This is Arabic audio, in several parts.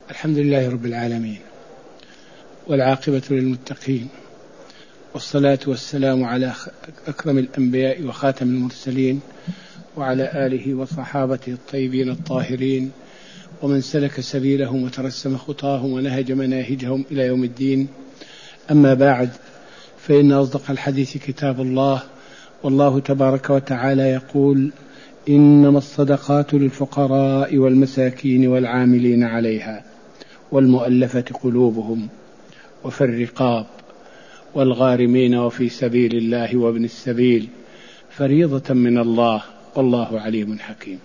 الحمد لله رب العالمين، والعاقبة للمتقين، والصلاة والسلام على أكرم الأنبياء وخاتم المرسلين، وعلى آله وصحابته الطيبين الطاهرين، ومن سلك سبيلهم وترسم خطاهم ونهج مناهجهم إلى يوم الدين. أما بعد، فإن أصدق الحديث كتاب الله، والله تبارك وتعالى يقول: إنما الصدقات للفقراء والمساكين والعاملين عليها والمؤلفة قلوبهم وفي الرقاب والغارمين وفي سبيل الله وابن السبيل فريضة من الله والله عليم حكيم.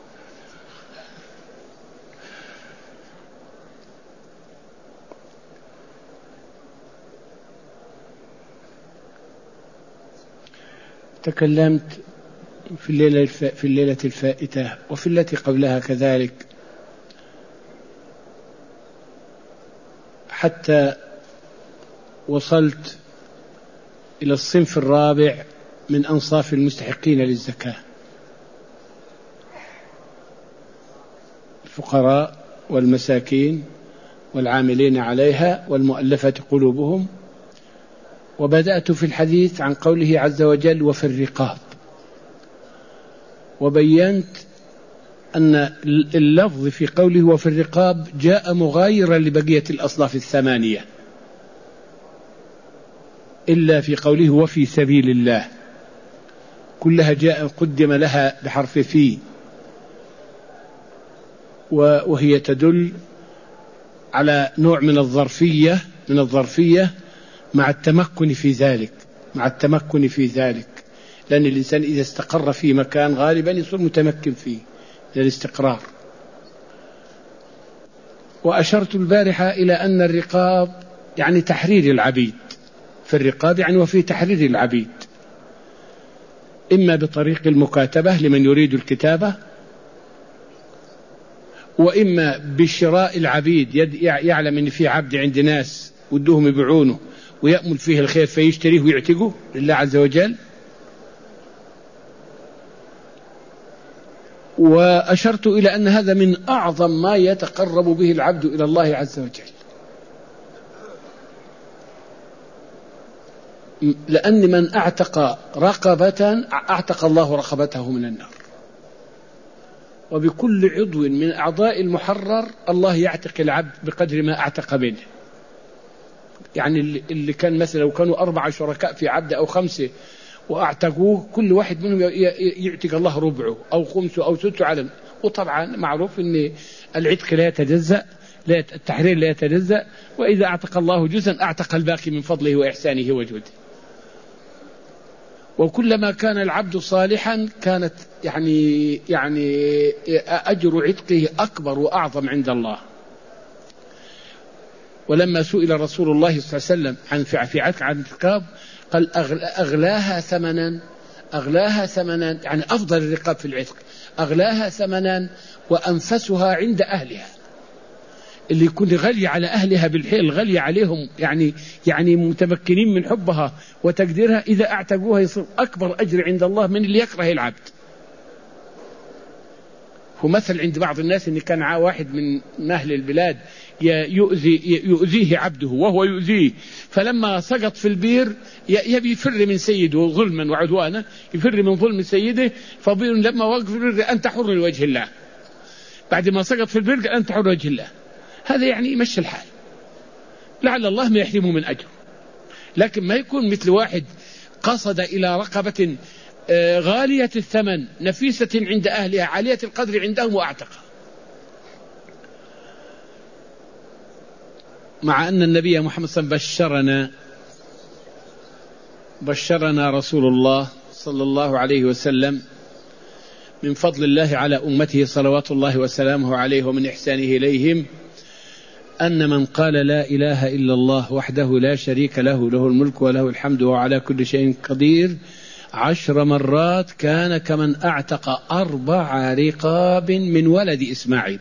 تكلمت في الليلة الفائتة وفي التي قبلها كذلك حتى وصلت إلى الصنف الرابع من أنصاف المستحقين للزكاة: الفقراء والمساكين والعاملين عليها والمؤلفة قلوبهم. وبدأت في الحديث عن قوله عز وجل: وفي الرقاب، وبينت أن اللفظ في قوله وفي الرقاب جاء مغايرا لبقية الأصناف الثمانية، إلا في قوله وفي سبيل الله، كلها جاء قدم لها بحرف في، وهي تدل على نوع من الظرفية مع التمكن في ذلك، لأن الإنسان إذا استقر في مكان غالبا يصير متمكن فيه للاستقرار. وأشرت البارحة إلى أن الرقاب يعني تحرير العبيد، في الرقاب يعني وفي تحرير العبيد، إما بطريق المكاتبة لمن يريد الكتابة، وإما بشراء العبيد، يعلم أن في عبد عند ناس ودهم يبيعونه ويأمل فيه الخير فيشتريه ويعتقه لله عز وجل. وأشرت إلى أن هذا من أعظم ما يتقرب به العبد إلى الله عز وجل، لأن من أعتق رقبة أعتق الله رقبته من النار، وبكل عضو من أعضاء المحرر الله يعتق العبد بقدر ما أعتق منه. يعني اللي كان مثلا لو كانوا 4 شركاء في عبد أو 5 وأعتقوه، كل واحد منهم يعتق الله ربعه أو خمسه أو سدسه على. وطبعا معروف أن العتق لا يتجزأ، التحرير لا يتجزأ، وإذا أعتق الله جزءا أعتق الباقي من فضله وإحسانه وجوده. وكلما كان العبد صالحا كانت يعني أجر عتقه أكبر وأعظم عند الله. ولما سئل رسول الله صلى الله عليه وسلم عن الرقاب قال: أغلاها ثمنا، يعني أفضل الرقاب في العتق أغلاها ثمنا وأنفسها عند أهلها، اللي يكون غالي على أهلها بالحيل، غالي عليهم، يعني متمكنين من حبها وتقديرها، إذا أعتقوها يصير أكبر أجر عند الله من اللي يكره العبد. هو مثل عند بعض الناس إن كان واحد من أهل البلاد يؤذيه عبده وهو يؤذيه، فلما سقط في البير يبي يفر من سيده ظلما وعدوانا، يفر من ظلم سيده، فبير لما وقف في البير: أنت حر لوجه الله. بعد ما سقط في البير قال: أنت حر لوجه الله. هذا يعني يمشي الحال، لعل الله ما يحرمه من أجر. لكن ما يكون مثل واحد قصد إلى رقبة غالية الثمن نفيسة عند أهلها عالية القدر عندهم وأعتقها. مع أن النبي محمد صلى الله عليه وسلم بشرنا رسول الله صلى الله عليه وسلم من فضل الله على أمته صلوات الله وسلامه عليه ومن إحسانه إليهم، أن من قال لا إله إلا الله وحده لا شريك له، له الملك وله الحمد وهو على كل شيء قدير 10 مرات كان كمن أعتق 4 رقاب من ولد إسماعيل.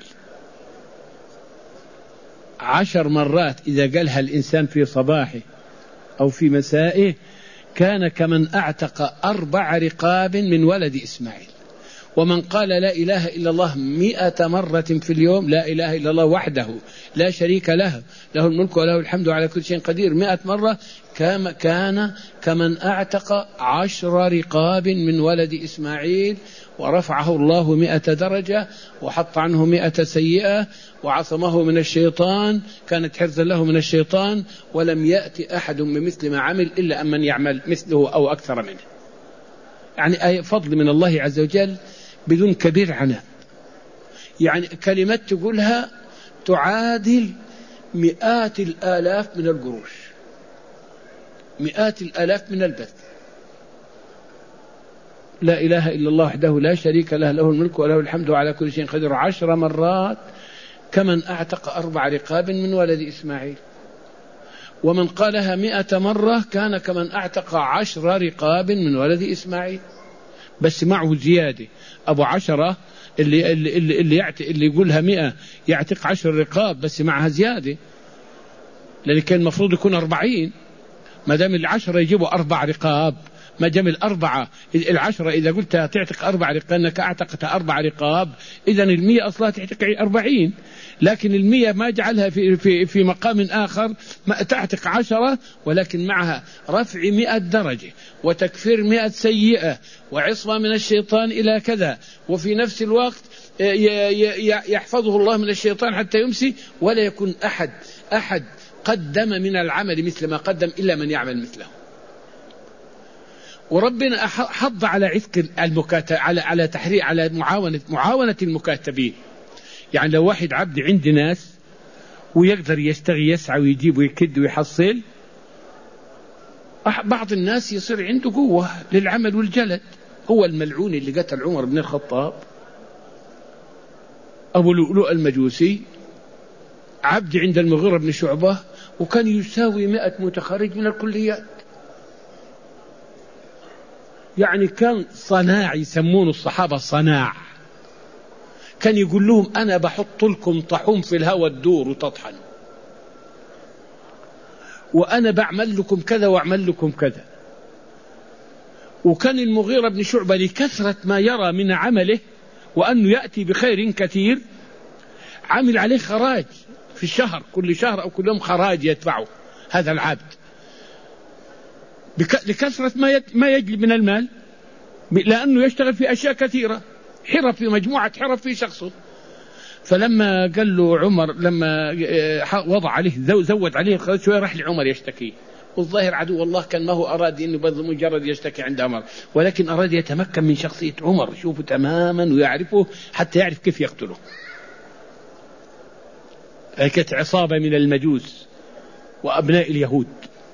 10 مرات إذا قالها الإنسان في صباحه أو في مسائه كان كمن أعتق 4 رقاب من ولد إسماعيل. ومن قال لا إله إلا الله 100 مرة في اليوم، لا إله إلا الله وحده لا شريك له، له الملك وله الحمد على كل شيء قدير، 100 مرة، كان كمن أعتق 10 رقاب من ولد إسماعيل، ورفعه الله 100 درجة، وحط عنه 100 سيئة، وعصمه من الشيطان، كانت حرزا له من الشيطان، ولم يأتي أحد بمثل ما عمل إلا أن من يعمل مثله أو أكثر منه. يعني فضل من الله عز وجل بدون كبير عناء. يعني كلمة تقولها تعادل 100 الآلاف من القروش، 100 الآلاف من البث. لا إله إلا الله وحده لا شريك له، له الملك وله الحمد على كل شيء قدير، 10 مرات، كمن أعتق 4 رقاب من ولد إسماعيل. ومن قالها 100 مرة كان كمن أعتق 10 رقاب من ولد إسماعيل، بس معه زيادة. أبو 10 اللي يقولها 100 يعتق 10 رقاب، بس معها زيادة، لأن كان المفروض يكون 40، ما دام 10 يجيبوا 4 رقاب، ما دام 10 إذا قلت تعتق 4 رقاب أنك أعتقت 4 رقاب، إذن 100 أصلا تعتق 40، لكن 100 ما جعلها في مقام آخر، ما تعتق 10، ولكن معها رفع 100 درجة، وتكفير 100 سيئة، وعصمة من الشيطان إلى كذا، وفي نفس الوقت يحفظه الله من الشيطان حتى يمسي، ولا يكون أحد قدم من العمل مثل ما قدم إلا من يعمل مثله. وربنا حض على عتق المكاتب، على تحرير، على معاونة المكاتبين. يعني لو واحد عبد عند ناس ويقدر يشتغي يسعى ويجيب ويكد ويحصل، بعض الناس يصير عنده قوة للعمل والجلد. هو الملعون اللي قتل عمر بن الخطاب، أبو لؤلؤ المجوسي، عبد عند المغيرة بن شعبة، وكان يساوي 100 متخرج من الكليات. يعني كان صناع، يسمونه الصحابة صناع. كان يقول لهم أنا بحط لكم طحون في الهواء تدور وتطحن، وأنا بعمل لكم كذا وأعمل لكم كذا. وكان المغيرة بن شعبة لكثرة ما يرى من عمله وأنه يأتي بخير كثير، عامل عليه خراج في الشهر، كل شهر أو كل يوم خراج يدفعه هذا العبد، لكثرة ما يجلب من المال، لأنه يشتغل في أشياء كثيرة، حرف، في مجموعة حرف في شخصه. فلما قال له عمر، لما وضع عليه زود عليه الخراج شوية، راح لعمر يشتكي، والظاهر عدو الله كان ما هو أراد إنه مجرد يشتكي عند عمر، ولكن أراد يتمكن من شخصية عمر، يشوفه تماما ويعرفه حتى يعرف كيف يقتله. كانت عصابة من المجوس وأبناء اليهود،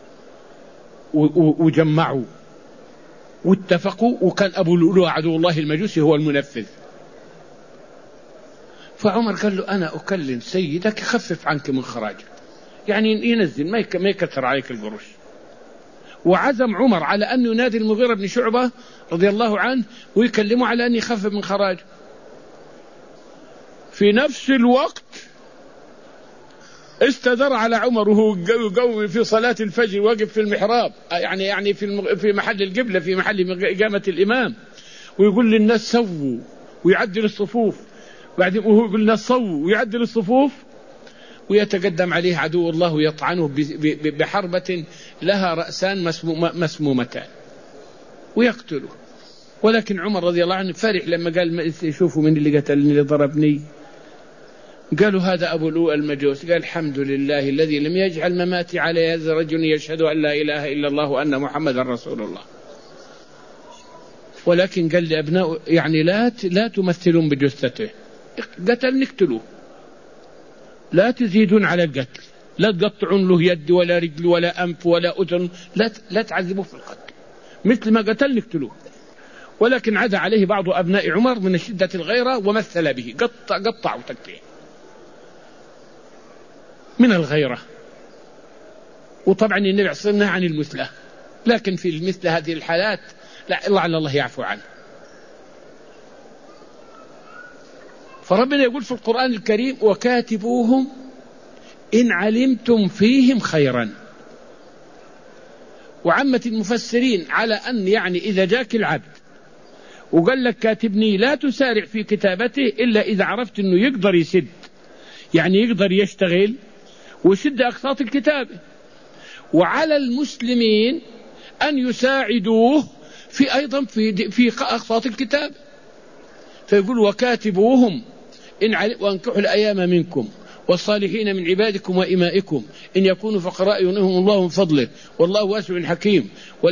وجمعوا واتفقوا، وكان أبو لؤلؤ عدو الله المجوسي هو المنفذ. فعمر قال له أنا أكلم سيدك يخفف عنك من خراجك، يعني ينزل، ما يكثر عليك القروش. وعزم عمر على أن ينادي المغيرة بن شعبة رضي الله عنه ويكلمه على أن يخفف من خراجه. في نفس الوقت استدر على عمر وهو قوي في صلاة الفجر، واقف في المحراب، يعني في محل القبلة، في محل إقامة الإمام، ويقول للناس سووا ويعدل الصفوف، بعدين وهو يقول للناس صووا ويعدل الصفوف، ويتقدم عليه عدو الله ويطعنه بحربة لها رأسان مسمومتان ويقتله. ولكن عمر رضي الله عنه فرح لما قال شوفوا من اللي قتلني، اللي ضربني. قالوا هذا أبو لؤلؤ المجوس. قال الحمد لله الذي لم يجعل مماتي على هذا الرجل يشهد أن لا إله إلا الله وأن محمد رسول الله. ولكن قال لأبناء يعني لا تمثلون بجثته، قتل نقتلوه، لا تزيدون على القتل، لا تقطعون له يد ولا رجل ولا أنف ولا أذن، لا تعذبوه في القتل، مثل ما قتل نقتلوه. ولكن عدا عليه بعض أبناء عمر من شدة الغيرة ومثل به، قطعوا تقطيع من الغيرة. وطبعا النبي عصمنا عن المثلة، لكن في مثل هذه الحالات لا، لعل الله يعفو عنه. فربنا يقول في القرآن الكريم وكاتبوهم إن علمتم فيهم خيرا. وعامة المفسرين على أن يعني إذا جاك العبد وقال لك كاتبني لا تسارع في كتابته إلا إذا عرفت أنه يقدر يسد، يعني يقدر يشتغل ويسد أقساط الكتابة. وعلى المسلمين أن يساعدوه في أيضا في أقساط الكتاب. فيقول وكاتبوهم وانكحوا الأيام منكم والصالحين من عبادكم وإمائكم إن يكونوا فقراء يغنيهم الله من فضله والله واسع حكيم.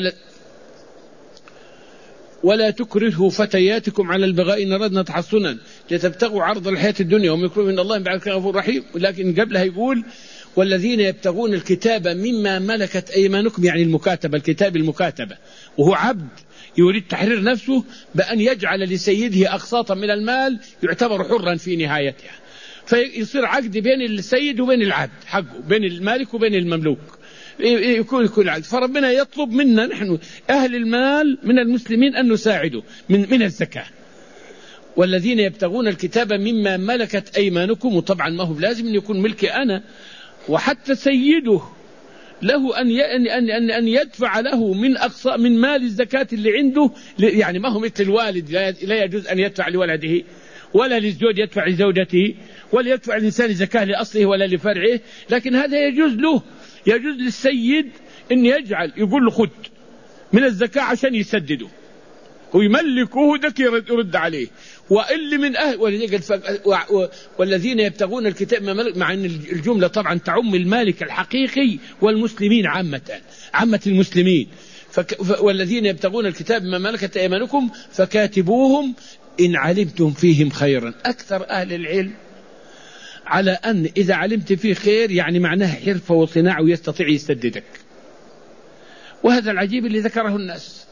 ولا تكرهوا فتياتكم على البغاء إن أردنا تحصنا لتبتغوا عرض الحياة الدنيا ومن يكرهوا من الله بعد كان غفور رحيم. لكن قبلها يقول والذين يبتغون الكتاب مما ملكت أيمانكم، يعني المكاتبة، الكتاب المكاتبة، وهو عبد يريد تحرير نفسه بأن يجعل لسيده أقساطا من المال يعتبر حرا في نهايتها، فيصير عقد بين السيد وبين العبد حقه، بين المالك وبين المملوك، يكون عقد. فربنا يطلب منا نحن أهل المال من المسلمين أن نساعده من الزكاة. والذين يبتغون الكتاب مما ملكت أيمانكم، وطبعا ما هو لازم أن يكون ملكي أنا، وحتى سيده له أن يدفع له من مال الزكاة اللي عنده، يعني ما هو مثل الوالد لا يجوز أن يدفع لولده، ولا للزوج يدفع لزوجته، ولا يدفع الإنسان زكاة لأصله ولا لفرعه، لكن هذا يجوز له، يجوز للسيد أن يجعل يقول له خذ من الزكاة عشان يسدده ويملكه ذاك يرد عليه. وإلي من والذين يبتغون الكتاب مع أن الجملة طبعا تعم المالك الحقيقي والمسلمين عامة المسلمين. والذين يبتغون الكتاب ما ملكت أيمانكم فكاتبوهم إن علمتم فيهم خيرا. أكثر أهل العلم على أن إذا علمت فيه خير يعني معناه حرفة وصناعة ويستطيع يسددك، وهذا العجيب اللي ذكره الناس.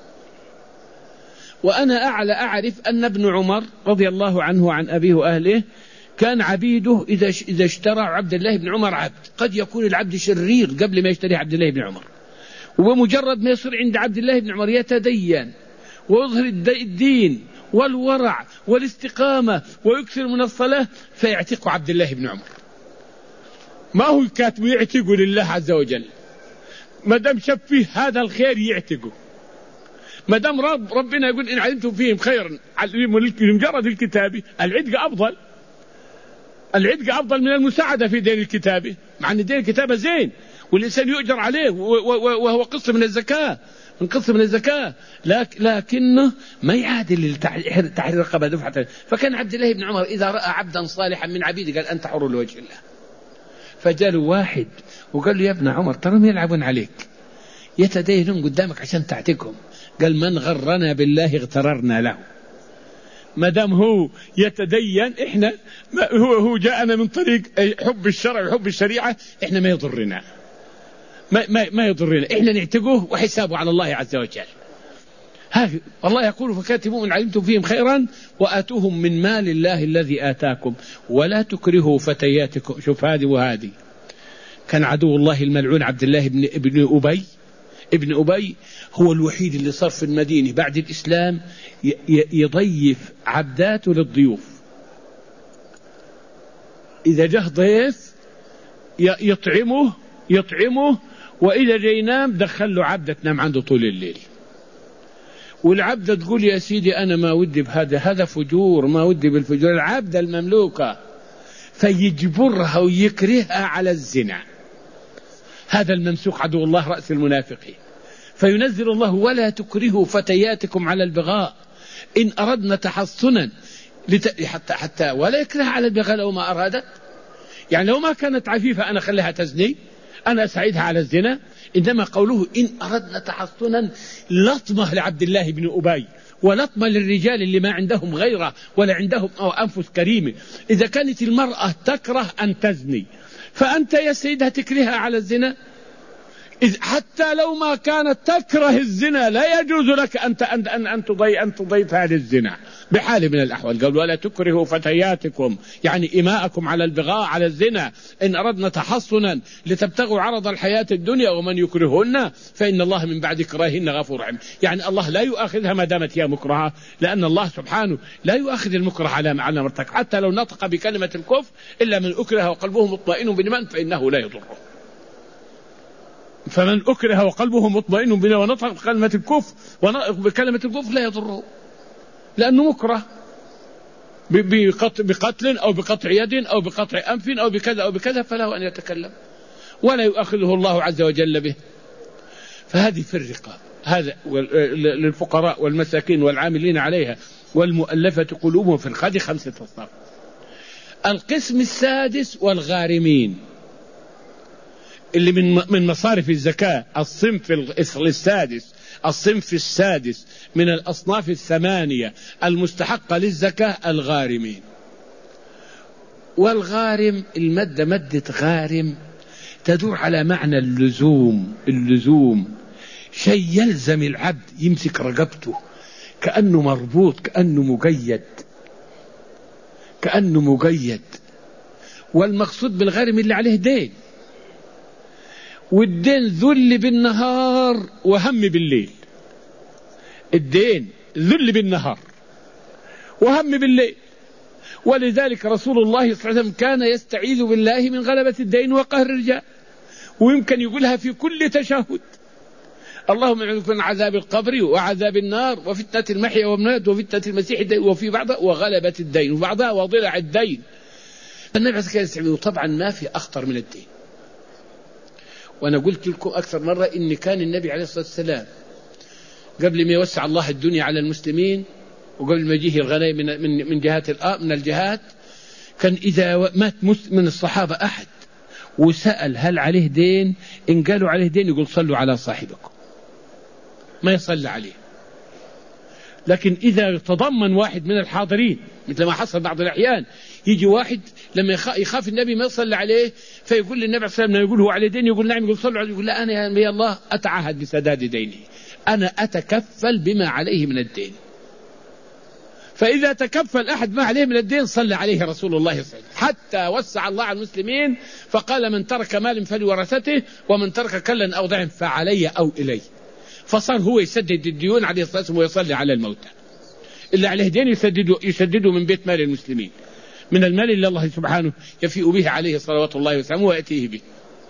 وأنا أعرف أن ابن عمر رضي الله عنه وعن أبيه وأهله كان عبيده إذا اشترى عبد الله بن عمر عبد، قد يكون العبد شرير قبل ما يشتري عبد الله بن عمر، وبمجرد ما يصير عند عبد الله بن عمر يتدين ويظهر الدين والورع والاستقامة ويكثر من الصلاة فيعتق عبد الله بن عمر. ما هو كاتب يعتقه لله عز وجل، ما دام شاف فيه هذا الخير يعتقه، ما دام ربنا يقول إن علمتم فيهم خيرا لمجرد الكتابة. العتق أفضل من المساعدة في دين الكتابة، مع أن دين الكتابة زين والإنسان يؤجر عليه وهو قسط من الزكاة، من قسط من الزكاة، لكنه ما يعادل تحرير رقبة دفعة. فكان عبد الله بن عمر إذا رأى عبدا صالحا من عبيده قال أنت حر لوجه الله. فجاء واحد وقال له يا ابن عمر تراهم يلعبون عليك، يتدينون قدامك عشان تعتقهم. قال من غرنا بالله اغتررنا له. ما دام هو يتدين احنا هو جاءنا من طريق حب الشرع وحب الشريعة، احنا ما يضرنا، ما يضرنا، احنا نعتقه وحسابه على الله عز وجل. الله يقول فكاتبوا من علمتم فيهم خيرا وآتوهم من مال الله الذي آتاكم ولا تكرهوا فتياتكم. شوف هذه وهذه. كان عدو الله الملعون عبد الله ابن أبي هو الوحيد اللي صار في المدينة بعد الإسلام يضيف عبداته للضيوف. إذا جه ضيف يطعمه وإذا جاي ينام دخل له عبدة تنام عنده طول الليل. والعبدة تقول يا سيدي أنا ما ودي بهذا، هذا فجور، ما ودي بالفجور. العبدة المملوكة فيجبرها ويكرهها على الزنا. هذا الممسوك عدو الله رأس المنافقين. فينزل الله ولا تكرهوا فتياتكم على البغاء إن أردنا تحصنا حتى ولا يكره على البغاء لو ما أرادت. يعني لو ما كانت عفيفة أنا خليها تزني، أنا أساعدها على الزنا. إنما قوله إن أردنا تحصنا لطمة لعبد الله بن أبي ولطمة للرجال اللي ما عندهم غيره ولا عندهم أنفس كريمة. إذا كانت المرأة تكره أن تزني فأنت يا سيدها تكرهها على الزنا. حتى لو ما كانت تكره الزنا لا يجوز لك أن تضيفها للزنا بحال من الأحوال. قال ولا تكرهوا فتياتكم يعني إماءكم على البغاء على الزنا إن أردنا تحصنا لتبتغوا عرض الحياة الدنيا ومن يكرهن فإن الله من بعد كراهن غفور رحيم. يعني الله لا يؤاخذها ما دامت هي مكرهة، لأن الله سبحانه لا يؤاخذ المكره على مرتك حتى لو نطق بكلمة الكفر إلا من أكره وقلبه مطمئن بالإيمان فإنه لا يضره. فمن أكره وقلبه مطمئن بنا ونطق بكلمة الكفر لا يضره. لأنه مكره بقتل أو بقطع يد أو بقطع أنف أو بكذا أو بكذا، فله أن يتكلم ولا يؤاخذه الله عز وجل به. فهذه في الرقاب، هذا للفقراء والمساكين والعاملين عليها والمؤلفة قلوبهم في الخد 5 أصناف. القسم السادس والغارمين، اللي من مصارف الزكاة، الصنف السادس من الأصناف 8 المستحقة للزكاة الغارمين. والغارم المادة مادة غارم تدور على معنى اللزوم، شيء يلزم العبد، يمسك رقبته كأنه مربوط، كأنه مقيد. والمقصود بالغارم اللي عليه دين، والدين ذل بالنهار وهم بالليل. الدين ذل بالنهار وهم بالليل. ولذلك رسول الله صلى الله عليه وسلم كان يستعيذ بالله من غلبة الدين وقهر الرجال، ويمكن يقولها في كل تشهد: اللهم اعوذ من عذاب القبر وعذاب النار وفتنة المحيا والممات وفتنة المسيح الدين، وفي بعضها وغلبة الدين، وبعضها وضلع الدين. النبي عليه الصلاة والسلام طبعا ما في أخطر من الدين. وأنا قلت لكم أكثر مرة إن كان النبي عليه الصلاة والسلام قبل ما يوسع الله الدنيا على المسلمين وقبل ما يجيه الغنائم من جهات من الجهات، كان إذا مات من الصحابة أحد وسأل هل عليه دين، إن قالوا عليه دين يقول صلوا على صاحبكم، ما يصلى عليه. لكن إذا تضمن واحد من الحاضرين مثل ما حصل بعض الأحيان، يجي واحد لما يخاف النبي ما يصلى عليه، فيقول للنبي عليه الصلاة والسلام، يقول هو عليه دين، يقول نعم، يقول صلوا عليه، يقول لا، أنا يا نبي الله أتعهد بسداد دينه، أنا أتكفل بما عليه من الدين. فإذا تكفل أحد ما عليه من الدين صلى عليه رسول الله صلى الله عليه وسلم، حتى وسع الله على المسلمين فقال: من ترك مال فلورثته، ومن ترك كلا أو ضعف فعلي أو إلي. فصار هو يسدد الديون عليه الصلاة والسلام ويصلي على الموتى. اللي عليه دين يسدده من بيت مال المسلمين، من المال اللي الله سبحانه يفيء به عليه صلوات الله وسلامه ويأتيه به.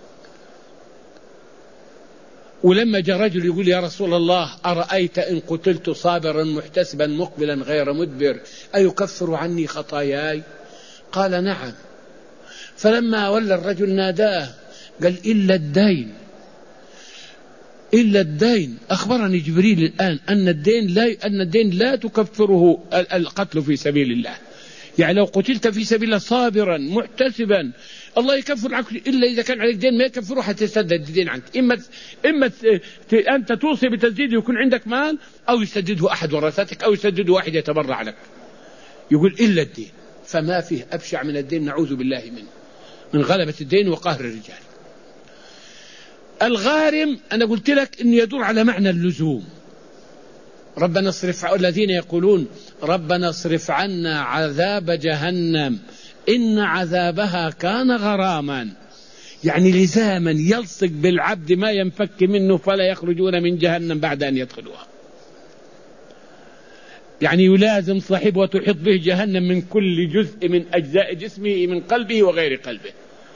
ولما جاء رجل يقول: يا رسول الله، أرأيت إن قتلت صابرا محتسبا مقبلا غير مدبر أيكفر عني خطاياي؟ قال: نعم. فلما ولى الرجل ناداه قال: إلا الدين أخبرني جبريل الآن أن الدين لا تكفره القتل في سبيل الله. يعني لو قتلت في سبيل الله صابرا محتسبا الله يكفر عنك، إلا إذا كان عليك دين ما يكفره حتى يسدد الدين عنك. إما أنت توصي بتسديد يكون عندك مال، أو يسدده أحد ورثتك، أو يسدده واحد يتبرع لك. يقول إلا الدين، فما فيه أبشع من الدين، نعوذ بالله منه، من غلبة الدين وقهر الرجال. الغارم أنا قلت لك إنه يدور على معنى اللزوم. ربنا اصرف، الذين يقولون ربنا اصرف عنا عذاب جهنم إن عذابها كان غراما، يعني لزاما يلصق بالعبد ما ينفك منه، فلا يخرجون من جهنم بعد أن يدخلوها. يعني يلازم صاحبه وتحيط به جهنم من كل جزء من أجزاء جسمه، من قلبه وغير قلبه.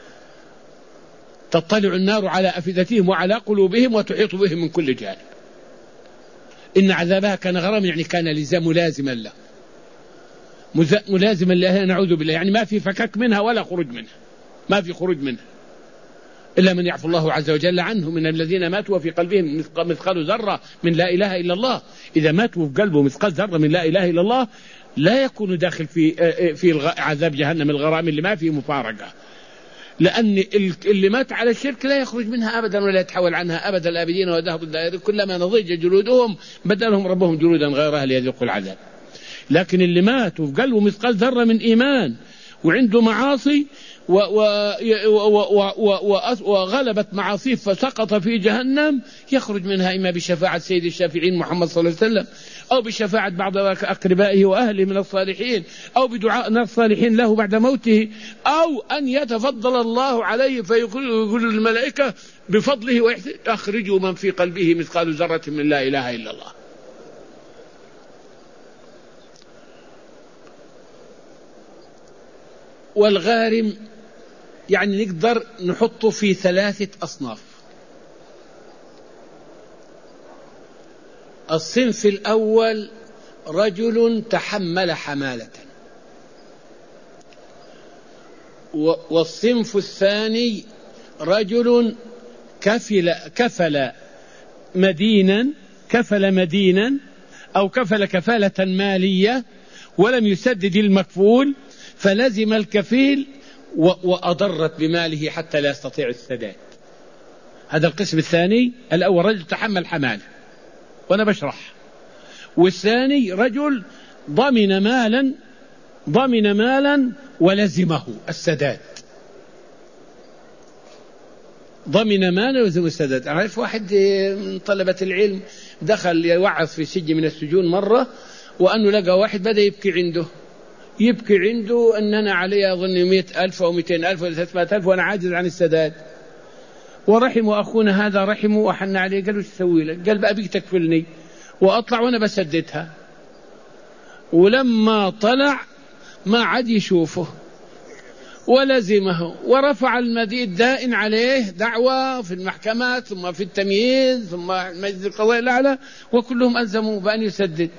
تطلع النار على أفئدتهم وعلى قلوبهم وتحيط بهم من كل جانب. إن عذابها كان غراما، يعني كان ملازما له، ملازما له، نعوذ بالله. يعني ما في فكك منها ولا خروج منها، ما في خروج منها إلا من يعفو الله عز وجل عنه، من الذين ماتوا وفي قلبهم مثقال ذرة من لا إله إلا الله. إذا ماتوا في قلبه مثقال ذرة من لا إله إلا الله لا يكون داخل في عذاب جهنم الغرام اللي ما فيه مفارقة، لأن اللي مات على الشرك لا يخرج منها أبدا ولا يتحول عنها أبدا الآبدين ودهر الدائر، كلما نضج جلودهم بدلهم ربهم جلودا غيرها ليذوقوا العذاب. لكن اللي مات وفي قلبه مثقال ذرة من إيمان وعنده معاصي وغلبت معاصيه فسقط في جهنم، يخرج منها إما بشفاعة سيد الشافعين محمد صلى الله عليه وسلم، أو بشفاعة بعض أقربائه وأهله من الصالحين، أو بدعاء ناس صالحين له بعد موته، أو أن يتفضل الله عليه فيقول الملائكة بفضله أخرجوا من في قلبه مثقال ذرة من لا إله إلا الله. والغارم يعني نقدر نحطه في 3 أصناف. الصنف الأول رجل تحمل حمالة. والصنف الثاني رجل كفل مدينا أو كفل كفالة مالية ولم يسدد المكفول فلزم الكفيل وأضرت بماله حتى لا يستطيع السداد. هذا القسم الثاني. الأول رجل تحمل حمالة وأنا بشرح، والثاني رجل ضمن مالا ولزمه السداد. ضمن مالا ولزمه السداد. أعرف واحد من طلبة العلم دخل يوعظ في سجن من السجون مرة، وأنه لقى واحد بدأ يبكي عنده أننا عليه أظن 100,000 أو 200,000 أو 300,000 وأنا عاجز عن السداد. ورحمه أخونا هذا رحمه وحن عليه، قال له ايش تسوي لك؟ قال بقى بيك تكفلني وأطلع وأنا بسددها. ولما طلع ما عاد يشوفه ولزمه، ورفع الدائن عليه دعوة في المحكمات ثم في التمييز ثم مجلس القضاء الأعلى، وكلهم ألزموا بأن يسدد.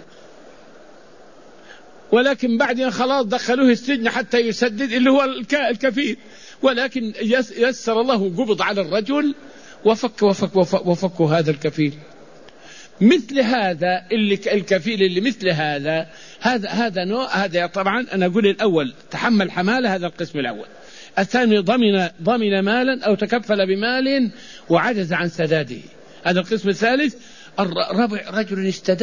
ولكن بعدين خلاص دخلوه السجن حتى يسدد اللي هو الكفيل، ولكن يسر الله قبض على الرجل وفك هذا الكفيل. مثل هذا الكفيل اللي مثل هذا نوع. هذا طبعا أنا أقول الأول تحمل حمالة، هذا القسم الأول. الثاني ضمن مالا أو تكفل بمال وعجز عن سداده، هذا القسم الثالث. الرابع رجل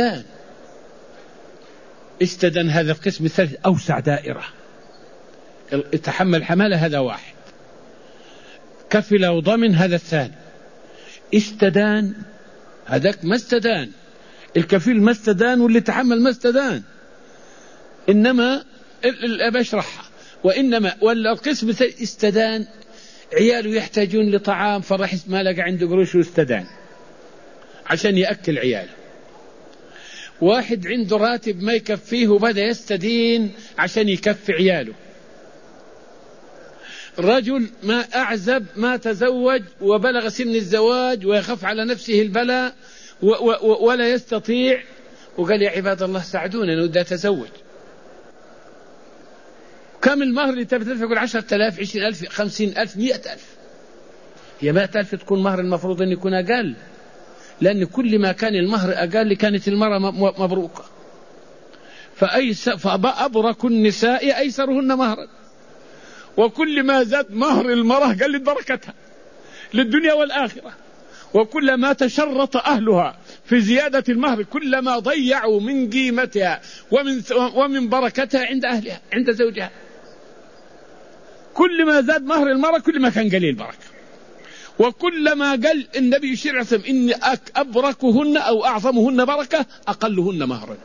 استدان، هذا القسم الثالث أوسع دائرة. تحمل حمالة هذا واحد، كفل وضمن هذا الثاني، استدان هذاك ما استدان، الكفيل ما استدان واللي تحمل ما استدان، إنما بشرحها. والقسم الثالث استدان، عياله يحتاجون لطعام فراح ما لقى عنده قروش واستدان عشان يأكل عياله. واحد عنده راتب ما يكفيه وبدأ يستدين عشان يكفي عياله. رجل ما أعزب ما تزوج وبلغ سن الزواج ويخاف على نفسه البلاء ولا يستطيع، وقال يا عباد الله ساعدوني أنا بدي أتزوج. كم المهر اللي تبي تقول 10,000 20,000 50,000 100,000؟ هي 100,000 تكون مهر المفروض أن يكون أقل، لأن كل ما كان المهر أقل كانت المرأة مبروكة. فأبرك النساء أيسرهن مهرا، وكل ما زاد مهر المرأة قلت بركتها للدنيا والآخرة، وكلما تشرط أهلها في زيادة المهر كلما ضيعوا من قيمتها ومن بركتها عند أهلها عند زوجها. كل ما زاد مهر المرأة كل ما كان قليل بركة، وكلما قال النبي يشير عليه إن أبركهن أو أعظمهن بركة أقلهن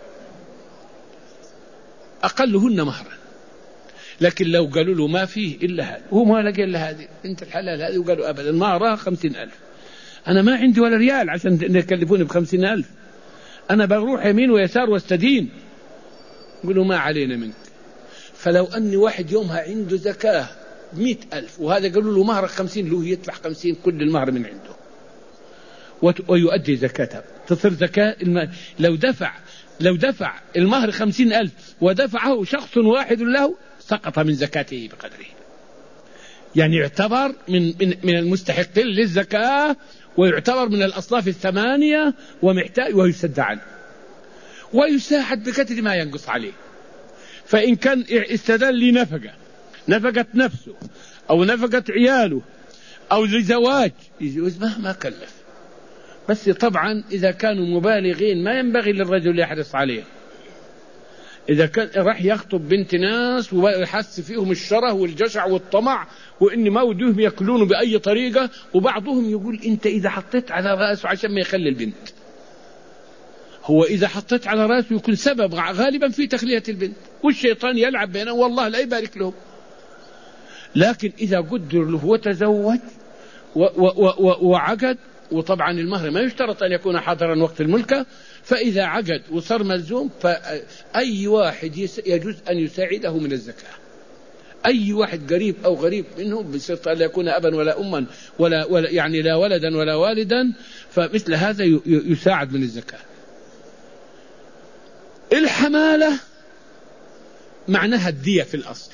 مهرا. لكن لو قالوا له ما فيه إلا هذا، هو ما لقى إلا هذه بنت الحلال هذه، وقالوا أبدا مهرها 50,000، أنا ما عندي ولا ريال عشان يكلفوني ب50,000، أنا بروح يمين ويسار واستدين. يقولوا ما علينا منك. فلو أن واحد يومها عنده زكاة 100,000 وهذا قالوا له مهرك 50، له يدفع 50 كل المهر من عنده ويؤدي زكاتها، تصير زكاة لو دفع المهر 50,000 ودفعه شخص واحد له سقط من زكاته بقدره، يعني يعتبر من المستحقين للزكاة، ويعتبر من الأصناف 8 ومحتاج ويسد عنه ويساعد بقدر ما ينقص عليه. فإن كان استدل لنفقة نفقت نفسه أو نفقت عياله أو لزواج يجوز مهما كلف، بس طبعا إذا كانوا مبالغين ما ينبغي للرجل يحرص عليه. إذا كان راح يخطب بنت ناس ويحس فيهم الشره والجشع والطمع وإن ما ودهم يأكلون بأي طريقة، وبعضهم يقول أنت إذا حطيت على رأسه عشان ما يخلي البنت، هو إذا حطيت على رأسه يكون سبب غالبا في تخلية البنت، والشيطان يلعب بينهم والله لا يبارك لهم. لكن إذا قدر له وتزوج وعقد، وطبعا المهر ما يشترط أن يكون حاضرا وقت الملكة، فإذا عقد وصار ملزوم فأي واحد يجوز أن يساعده من الزكاة، أي واحد قريب أو غريب منه بشرط أن لا يكون أبا ولا أما ولا يعني لا ولدا ولا والدا، فمثل هذا يساعد من الزكاة. الحمالة معناها الدية في الأصل،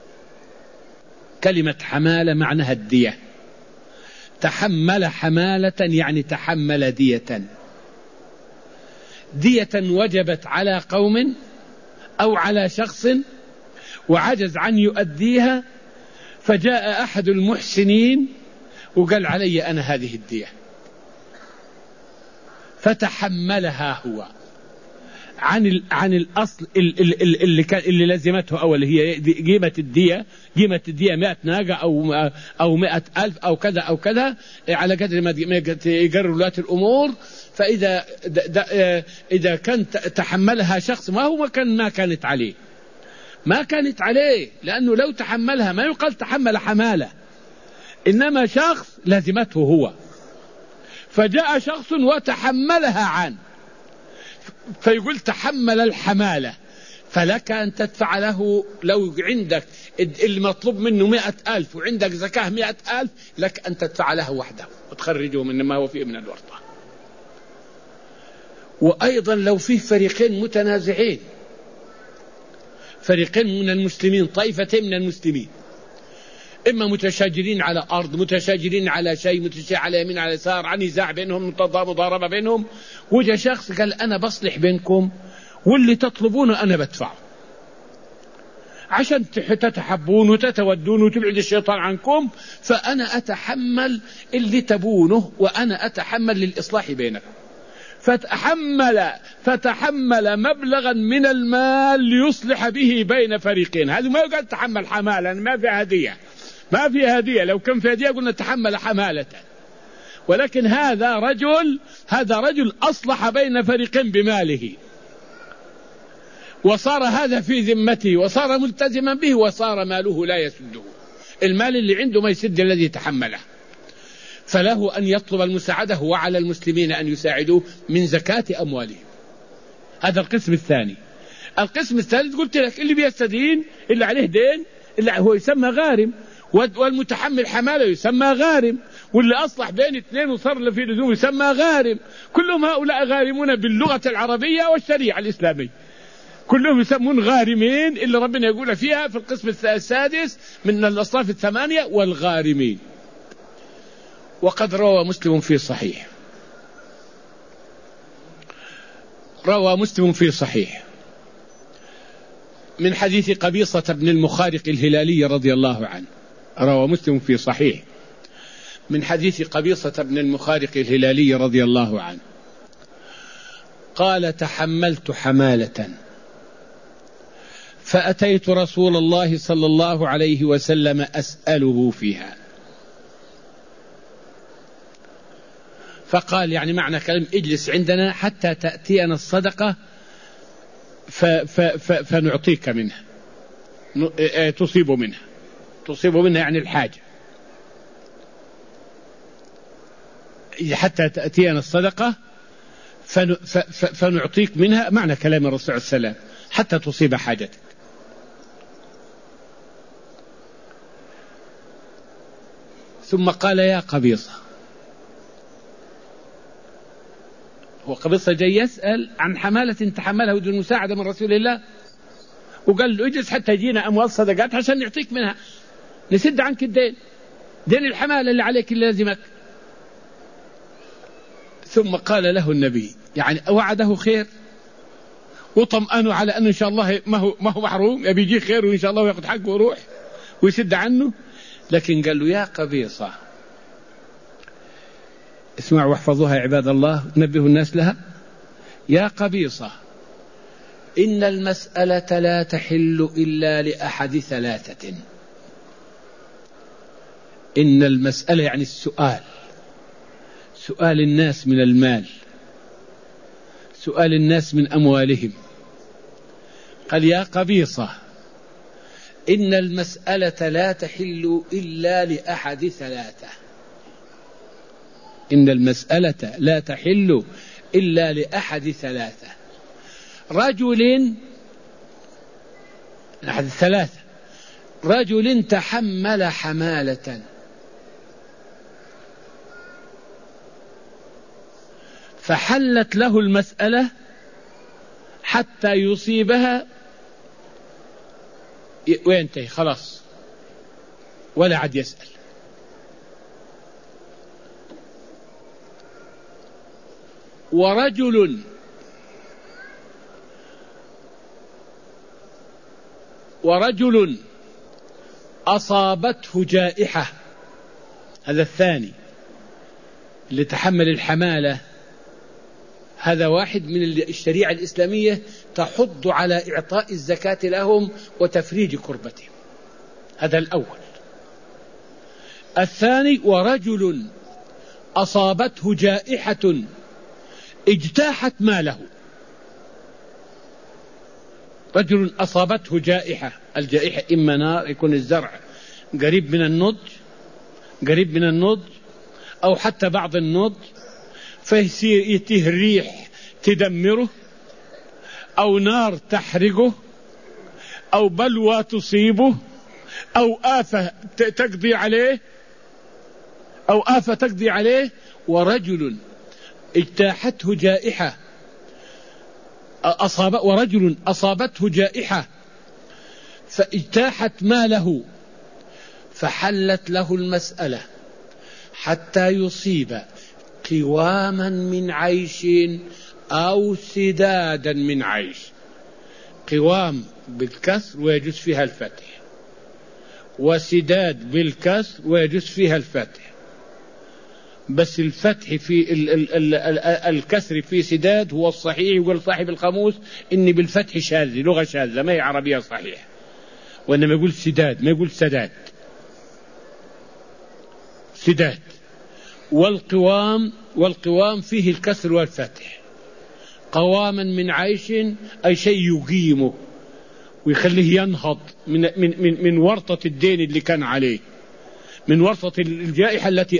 كلمة حمالة معناها الدية. تحمل حمالة يعني تحمل دية، دية وجبت على قوم أو على شخص وعجز عن يؤديها، فجاء أحد المحسنين وقال علي أنا هذه الدية، فتحملها هو عن الأصل اللي لزمته أول، هي قيمة الدية 100 ناقة أو 100,000 أو كذا أو كذا، على قدر ما يقرر ولاة الأمور. فإذا إذا كان تحملها شخص ما كانت عليه، لأنه لو تحملها ما يقال تحمل حمالة، إنما شخص لازمته هو، فجاء شخص وتحملها عنه، فيقول تحمل الحمالة. فلك أن تدفع له، لو عندك المطلوب منه 100,000 وعندك زكاة 100,000، لك أن تدفع له وحده وتخرجه من ما هو فيه من الورطة. وأيضا لو فيه فريقين متنازعين، فريقين من المسلمين، طائفتين من المسلمين، إما متشاجرين على أرض، متشاجرين على شيء، متشاجرين على يمين على يسار، عن نزاع بينهم، مضاربة بينهم، وجاء شخص قال أنا بصلح بينكم واللي تطلبونه أنا بدفعه عشان تتحبون وتتودون وتبعد الشيطان عنكم، فأنا أتحمل اللي تبونه وأنا أتحمل للإصلاح بينكم. فتحمل مبلغا من المال ليصلح به بين فريقين. هذا ما يقال تحمل حمالا، ما في هدية، لو كان في هدية قلنا تحمل حمالة، ولكن هذا رجل أصلح بين فريقين بماله، وصار هذا في ذمته وصار ملتزما به، وصار ماله لا يسده، المال اللي عنده ما يسد الذي تحمله، فله أن يطلب المساعدة، وعلى المسلمين أن يساعدوه من زكاة أموالهم. هذا القسم الثاني. القسم الثالث قلت لك اللي بيستدين، اللي عليه دين، اللي هو يسمى غارم، والمتحمل حمالة يسمى غارم، واللي أصلح بين اثنين وصار له في لزوم يسمى غارم. كلهم هؤلاء غارمون باللغة العربية والشريعة الإسلامية، كلهم يسمون غارمين، اللي ربنا يقول فيها في القسم السادس من الأصناف الثمانية والغارمين. وقد روى مسلم في صحيح من حديث قبيصة بن المخارق الهلالي رضي الله عنه، روى مسلم في صحيح من حديث قبيصة بن المخارق الهلالي رضي الله عنه قال تحملت حمالة فأتيت رسول الله صلى الله عليه وسلم أسأله فيها، فقال يعني معنى كلام اجلس عندنا حتى تأتينا الصدقة فنعطيك منها، تصيب منها يعني الحاجة، حتى تأتينا الصدقة فنعطيك منها، معنى كلام الرسول عليه السلام حتى تصيب حاجتك. ثم قال يا قبيصة، وقبيصة جاي يسأل عن حمالة تحملها بدون مساعدة من رسول الله، وقال له اجلس حتى يجينا أموال صدقات عشان نعطيك منها، نسد عنك الدين، دين الحمالة اللي عليك اللي لازمك. ثم قال له النبي يعني وعده خير وطمأنه على أنه إن شاء الله ما هو محروم، يبي يجي خير وإن شاء الله يأخذ حقه ويروح ويسد عنه، لكن قال له يا قبيصة، اسمعوا واحفظوها يا عباد الله، نبهوا الناس لها. يا قبيصة إن المسألة لا تحل إلا لأحد ثلاثة. إن المسألة يعني سؤال الناس من المال، سؤال الناس من أموالهم. قال يا قبيصة إن المسألة لا تحل إلا لأحد ثلاثة. إن المسألة لا تحل إلا لأحد ثلاثة، أحد الثلاثة، رجل تحمل حمالة فحلت له المسألة حتى يصيبها وينتهي خلاص ولا عاد يسأل. ورجل أصابته جائحة، هذا الثاني اللي تحمل الحمالة، هذا واحد من الشريعة الإسلامية تحض على إعطاء الزكاة لهم وتفريج كربتهم، هذا الأول. الثاني ورجل أصابته جائحة اجتاحت ماله. رجل أصابته جائحة، الجائحة إما نار، يكون الزرع قريب من النضج أو حتى بعض النضج، فيصير يتيه الريح تدمره، أو نار تحرقه، أو بلوى تصيبه، أو آفة تقضي عليه. ورجل اجتاحته جائحة ورجل أصابته جائحة فاجتاحت ماله فحلت له المسألة حتى يصيب قواما من عيش أو سدادا من عيش. قوام بالكسر ويجوز فيها الفتح، وسداد بالكسر ويجوز فيها الفتح، بس الفتح في الكسر في سداد هو الصحيح. يقول صاحب القاموس إني بالفتح شاذ، لغة شاذة ما هي عربية صحيحة، وإنما يقول سداد ما يقول سداد. سداد. والقوام فيه الكسر والفتح. قواما من عيش أي شيء يقيمه ويخليه ينهض من ورطة الدين اللي كان عليه، من ورطة الجائحة التي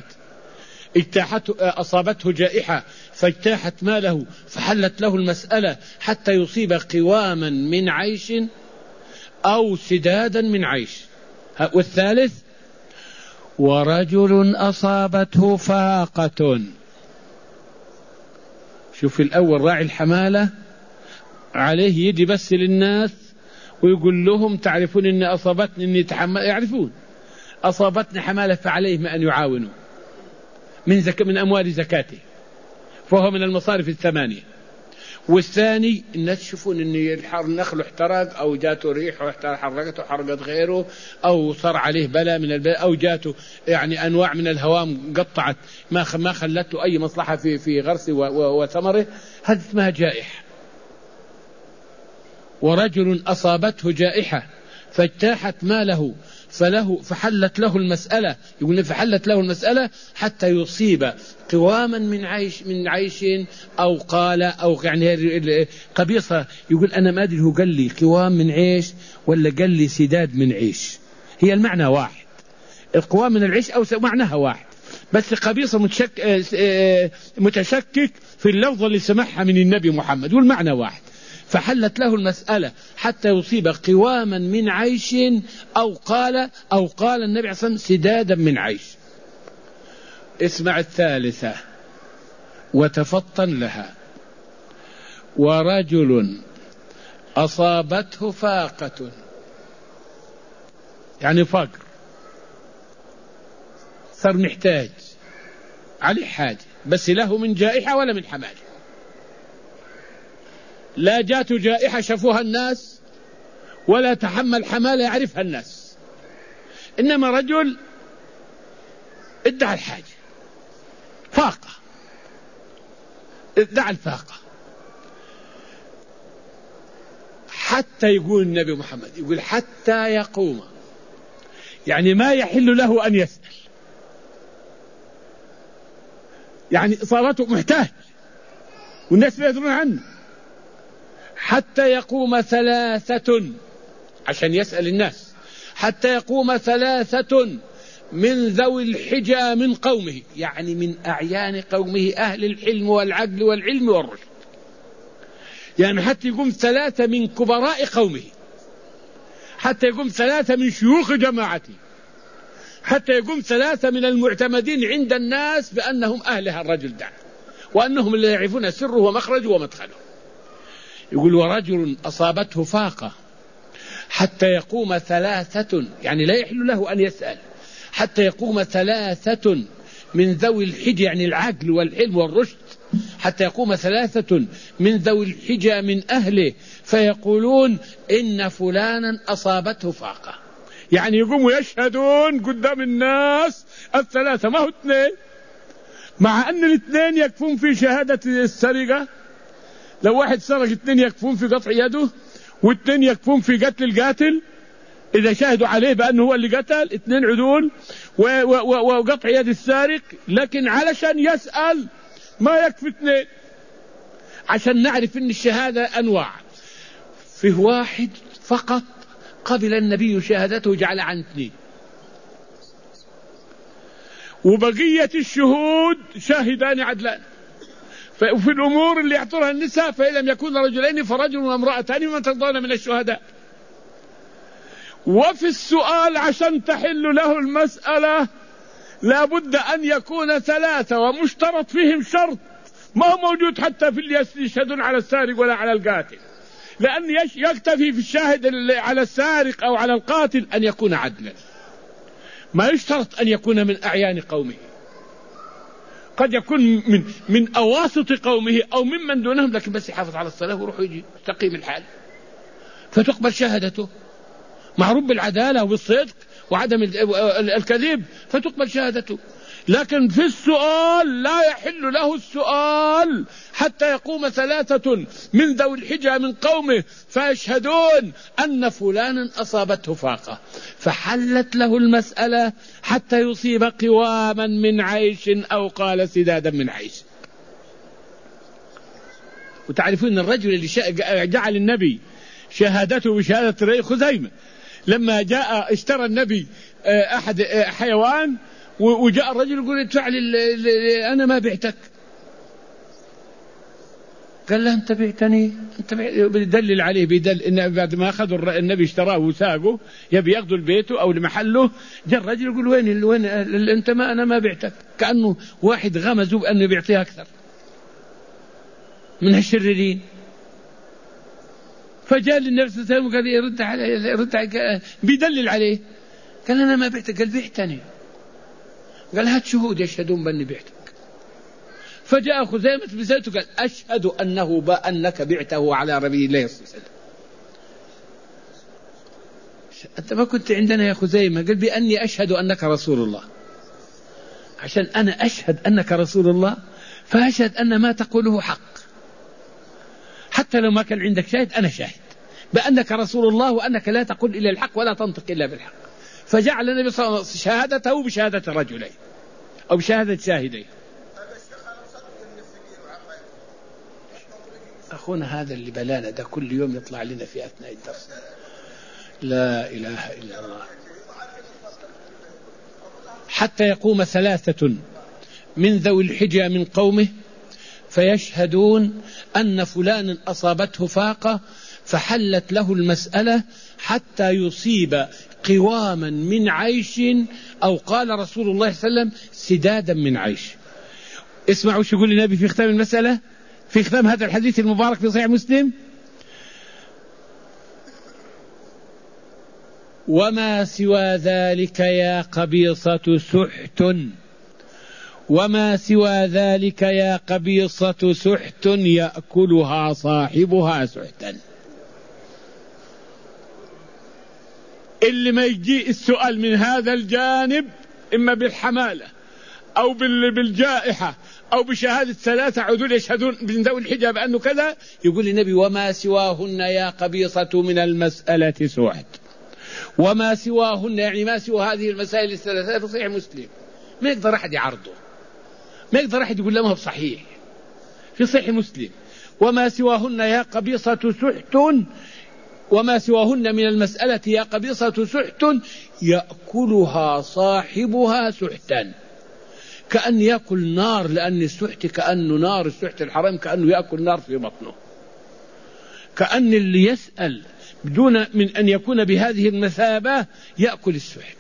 أصابته جائحة فاجتاحت ماله فحلت له المسألة حتى يصيب قواما من عيش أو سدادا من عيش. والثالث ورجل أصابته فاقة. شوف الأول راعي الحمالة عليه يدي بس للناس ويقول لهم تعرفون إني أصابتني إني تحمل، يعرفون أصابتني حمالة فعليهم أن يعاونوا من أموال زكاته، فهو من المصارف الثمانية. والثاني الناس يشوفون إن النخل احترق أو جاته ريح حرقته وحرقت غيره، أو صار عليه بلاء من البلاء، أو جاته يعني أنواع من الهوام قطعت ما خلته أي مصلحة في غرسه وثمره، هذه اسمها جائحة. ورجل أصابته جائحة فاجتاحت ماله فحلت له المسألة، يقول فحلت له المسألة حتى يصيب قواما من عيش أو قال أو يعني قبيصة. يقول أنا ما أدري هو قال لي قوام من عيش ولا قال لي سداد من عيش، هي المعنى واحد، القوام من العيش أو معناها واحد، بس قبيصة متشكك في اللفظ اللي سمعها من النبي محمد، والمعنى واحد. فحلت له المسألة حتى يصيب قواما من عيش أو قال النبي عليه الصلاة والسلام سدادا من عيش. اسمع الثالثة وتفطن لها. ورجل أصابته فاقة، يعني فقر، صار محتاج عليه حاجة، بس له من جائحة ولا من حمال، لا جاته جائحة شافوها الناس ولا تحمل حمالة يعرفها الناس، إنما رجل ادعى الحاجة، فاقة، ادعى الفاقة، حتى يقول النبي محمد يقول حتى يقوم، يعني ما يحل له أن يسأل، يعني إصابته محتاج والناس لا يدرون عنه، حتى يقوم ثلاثة، عشان يسأل الناس، حتى يقوم ثلاثة من ذوي الحجى من قومه، يعني من أعيان قومه أهل الحلم والعقل والعلم والرشد، يعني حتى يقوم ثلاثة من كبراء قومه، حتى يقوم ثلاثة من شيوخ جماعته، حتى يقوم ثلاثة من المعتمدين عند الناس بأنهم أهل الرجل ده، وأنهم اللي يعرفون سره ومخرجه ومدخله. يقول ورجل أصابته فاقة حتى يقوم ثلاثة، يعني لا يحل له أن يسأل، حتى يقوم ثلاثة من ذوي الحجة، يعني العقل والحلم والرشد، حتى يقوم ثلاثة من ذوي الحجة من أهله فيقولون إن فلانا أصابته فاقة، يعني يقوموا يشهدون قدام الناس الثلاثة، ما هو اثنين، مع أن الاثنين يكفون في شهادة السرقة. لو واحد سرق اثنين يكفون في قطع يده، واثنين يكفون في قتل القاتل إذا شاهدوا عليه بأنه هو اللي قتل، اثنين عدول وقطع يد السارق. لكن علشان يسأل ما يكفي اثنين، عشان نعرف أن الشهادة أنواع. فيه واحد فقط قبل النبي شهادته جعل عن اثنين، وبقية الشهود شاهدان عدلان. وفي الأمور اللي يعطرها النساء فإن لم يكون رجلين فرجل وامرأتان من ترضون من الشهداء. وفي السؤال عشان تحل له المسألة لابد أن يكون ثلاثة، ومشترط فيهم شرط ما هو موجود حتى في اللي يشهدون على السارق ولا على القاتل، لأن يكتفي في الشاهد على السارق أو على القاتل أن يكون عدلا، ما يشترط أن يكون من أعيان قومه، قد يكون من أواسط قومه أو ممن دونهم، لكن بس يحافظ على الصلاة ويروح يجي يستقيم الحال فتقبل شهادته، معروف بالعدالة وبالصدق وعدم الكذب فتقبل شهادته. لكن في السؤال لا يحل له السؤال حتى يقوم ثلاثة من ذوي الحجة من قومه فيشهدون أن فلانا أصابته فاقة، فحلت له المسألة حتى يصيب قواما من عيش أو قال سدادا من عيش. وتعرفون الرجل اللي جعل النبي شهادته بشهادة خزيمة، لما جاء اشترى النبي أحد حيوان وجاء الرجل يقول ادفع لي أنا ما بعتك، قال له أنت بعتني، أنت بيدلل عليه، بيدل إن بعد ما أخذوا النبي اشتراه وساقه يبي ياخذوا لبيته أو لمحله، جاء الرجل يقول وين أنت ما أنا ما بعتك، كأنه واحد غمزه بأنه بيعطيه أكثر من هالشريرين. فجاء للنبي صلى الله عليه وسلم وقال يرد عليه بيدلل عليه، قال أنا ما بعتك، قال بعتني، قال هات شهود يشهدون بأني بعتك. فجاء خزيمة بزيته قال أشهد أنك بعته على ربي الله صلى الله عليه وسلم. أنت ما كنت عندنا يا خزيمة؟ قال بأني أشهد أنك رسول الله، عشان أنا أشهد أنك رسول الله فأشهد أن ما تقوله حق، حتى لو ما كان عندك شاهد أنا شاهد بأنك رسول الله وأنك لا تقول إلا الحق ولا تنطق إلا بالحق. فجعل النبي صلى الله عليه وسلم شهادته بشهادة رجلين أو بشهادة شاهدين. أخونا هذا اللي بلانا ده كل يوم يطلع لنا في أثناء الدرس، لا إله إلا الله. حتى يقوم ثلاثة من ذوي الحجة من قومه فيشهدون أن فلانا أصابته فاقة فحلت له المسألة حتى يصيب قواما من عيش أو قال رسول الله صلى الله عليه وسلم سدادا من عيش. اسمعوا شو يقول النبي في ختام المسألة، في ختام هذا الحديث المبارك في صحيح مسلم: وما سوى ذلك يا قبيصة سحت، وما سوى ذلك يا قبيصة سحت يأكلها صاحبها سحتا. اللي ما يجي السؤال من هذا الجانب إما بالحمالة أو بالجائحة أو بشهادة ثلاثة عدول يشهدون من ذوي الحجة بأنه كذا، يقول النبي وما سواهن يا قبيصة من المسألة سحت. وما سواهن يعني ما سوى هذه المسائل الثلاثة في صحيح مسلم، ما يقدر أحد يعرضه، ما يقدر أحد يقول له ما هو صحيح، في صحيح مسلم. وما سواهن يا قبيصة سحت، وما سواهن من المسألة يا قبيصة سحت يأكلها صاحبها سحتا، كأن يأكل نار، لأن السحت كأنه نار، السحت الحرام كأنه يأكل نار في بطنه، كأن اللي يسأل بدون من أن يكون بهذه المثابة يأكل السحت.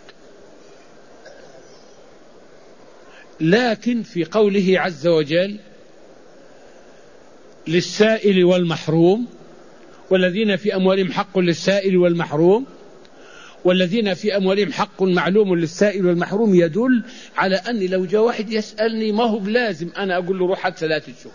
لكن في قوله عز وجل للسائل والمحروم والذين في أموالهم حق للسائل والمحروم، والذين في أموالهم حق معلوم للسائل والمحروم، يدل على أني لو جاء واحد يسألني ما هو بلازم أنا أقول له روح حتى 3 شهور.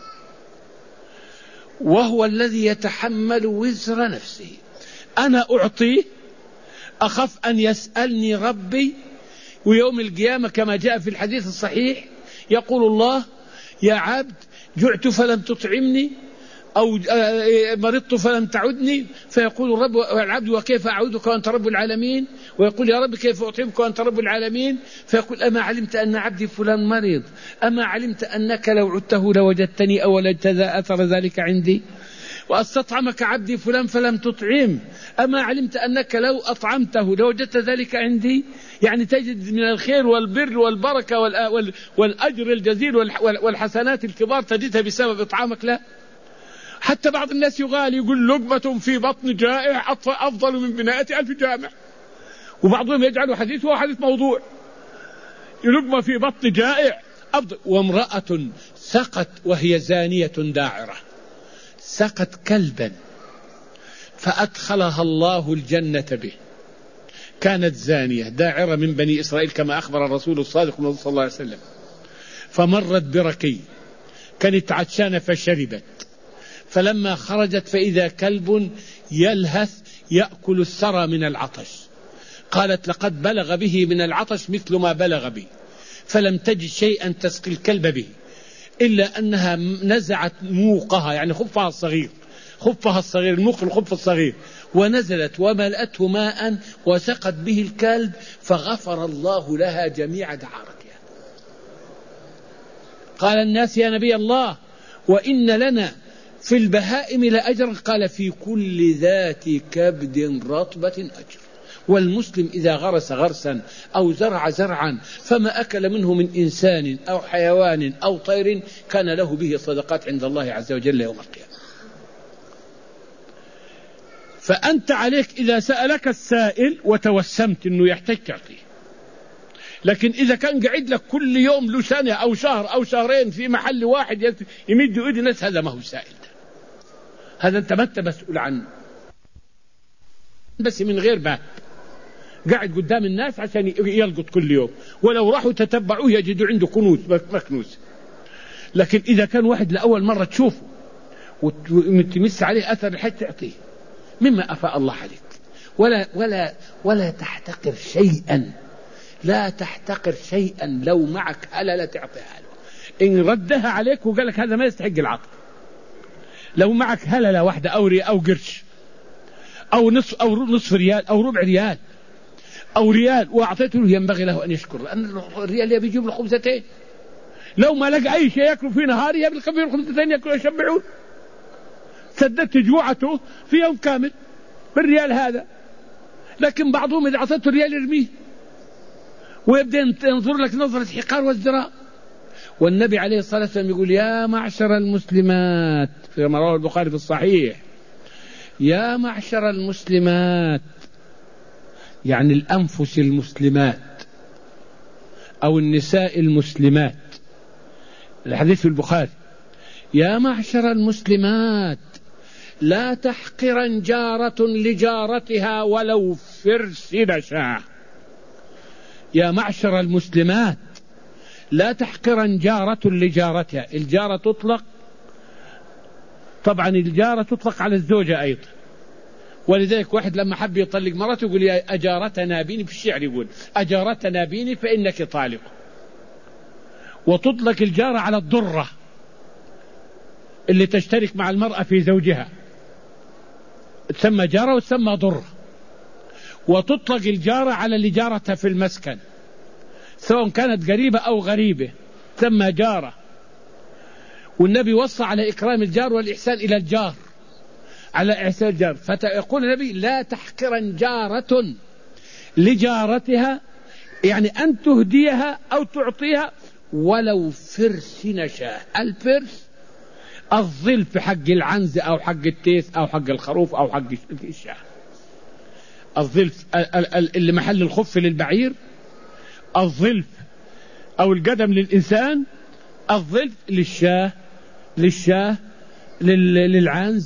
وهو الذي يتحمل وزر نفسه. أنا أعطيه، أخف أن يسألني ربي، ويوم القيامة كما جاء في الحديث الصحيح يقول الله: يا عبد جعت فلم تطعمني، أو مرضت فلم تعدني، فيقول الرب العبد: وكيف أعودك وأنت رب العالمين؟ ويقول: يا رب كيف أطعمك وأنت رب العالمين؟ فيقول: أما علمت أن عبدي فلان مريض؟ أما علمت أنك لو عدته لوجدتني أو وجدت أثر ذلك عندي؟ وأستطعمك عبدي فلان فلم تطعم، أما علمت أنك لو أطعمته لوجدت ذلك عندي؟ يعني تجد من الخير والبر والبركة والأجر الجزيل والحسنات الكبار تجدها بسبب إطعامك له. حتى بعض الناس يغالي يقول: لقمة في بطن جائع أفضل من بناءة 1000 جامع. وبعضهم يجعل حديثه حديث موضوع. لقمة في بطن جائع أفضل. وامرأة سقت وهي زانية داعرة، سقت كلبا فأدخلها الله الجنة به، كانت زانية داعرة من بني إسرائيل كما أخبر الرسول الصادق صلى الله عليه وسلم. فمرت بركي، كانت عطشانة فشربت، فلما خرجت فإذا كلب يلهث يأكل الثرى من العطش. قالت: لقد بلغ به من العطش مثل ما بلغ بي، فلم تجد شيئا تسقي الكلب به إلا أنها نزعت موقها، يعني خفها الصغير، الموق الخف الصغير، ونزلت وملأته ماء وسقت به الكلب، فغفر الله لها جميع دعارتها. قال الناس: يا نبي الله، وإن لنا في البهائم لأجر؟ قال: في كل ذات كبد رطبة أجر. والمسلم إذا غرس غرسا أو زرع زرعا فما أكل منه من إنسان أو حيوان أو طير كان له به صدقات عند الله عز وجل يوم القيامة. فأنت عليك إذا سألك السائل وتوسمت أنه يحتاج تعطيه، لكن إذا كان قاعد لك كل يوم له سنة أو شهر أو شهرين في محل واحد يمد يؤيد الناس، هذا ما هو سائل، هذا أنت ما أنت مسؤول عنه، بس من غير باب قاعد قدام الناس عشان يلقط كل يوم، ولو راحوا تتبعوه يجدوا عنده كنوز مكنوز. لكن إذا كان واحد لأول مرة تشوفه وتمس عليه أثر الحج تعطيه مما أفاء الله عليك، ولا تحتقر شيئا، لا تحتقر شيئا. لو معك هللة تعطيها له، إن ردها عليك وقال لك هذا ما يستحق العطف، لو معك هللة واحدة أو قرش أو نصف ريال أو ربع ريال أو ريال وأعطيته له، ينبغي له أن يشكر، لأن الريال يبي يجيب له خبزتين. لو ما لقى أي شيء يأكل في نهار يبي الخبزتين يأكل يشبعون، سددت جوعته في يوم كامل بالريال هذا. لكن بعضهم إذا أعطيته الريال يرميه ويبدأ ينظر لك نظرة حقار وازدراء. والنبي عليه الصلاة والسلام يقول: يا معشر المسلمات، في رواه البخاري في الصحيح: يا معشر المسلمات، يعني الأنفس المسلمات أو النساء المسلمات، الحديث في البخاري: يا معشر المسلمات لا تحقرن جارة لجارتها ولو فرس نشاة. يا معشر المسلمات لا تحقرن جارة لجارتها. الجارة تطلق، طبعا الجارة تطلق على الزوجة أيضا، ولذلك واحد لما حب يطلق مرته يقول: يا أجارتنا بيني، في الشعر يقول: أجارتنا بيني فإنك طالق. وتطلق الجارة على الضرة اللي تشترك مع المرأة في زوجها، تسمى جارة وتسمى ضرة. وتطلق الجارة على اللي جارتها في المسكن، سواء كانت قريبة أو غريبة، تسمى جارة. والنبي وصى على إكرام الجار والإحسان إلى الجار، على إحسان الجار. فيقول النبي: لا تحقرن جارة لجارتها، يعني أن تهديها أو تعطيها ولو فرس نشاه. الفرس الظلف حق العنز أو حق التيس أو حق الخروف أو حق الشاه. الظلف اللي محل الخف للبعير، الظلف أو القدم للإنسان، الظلف للشاه للعنز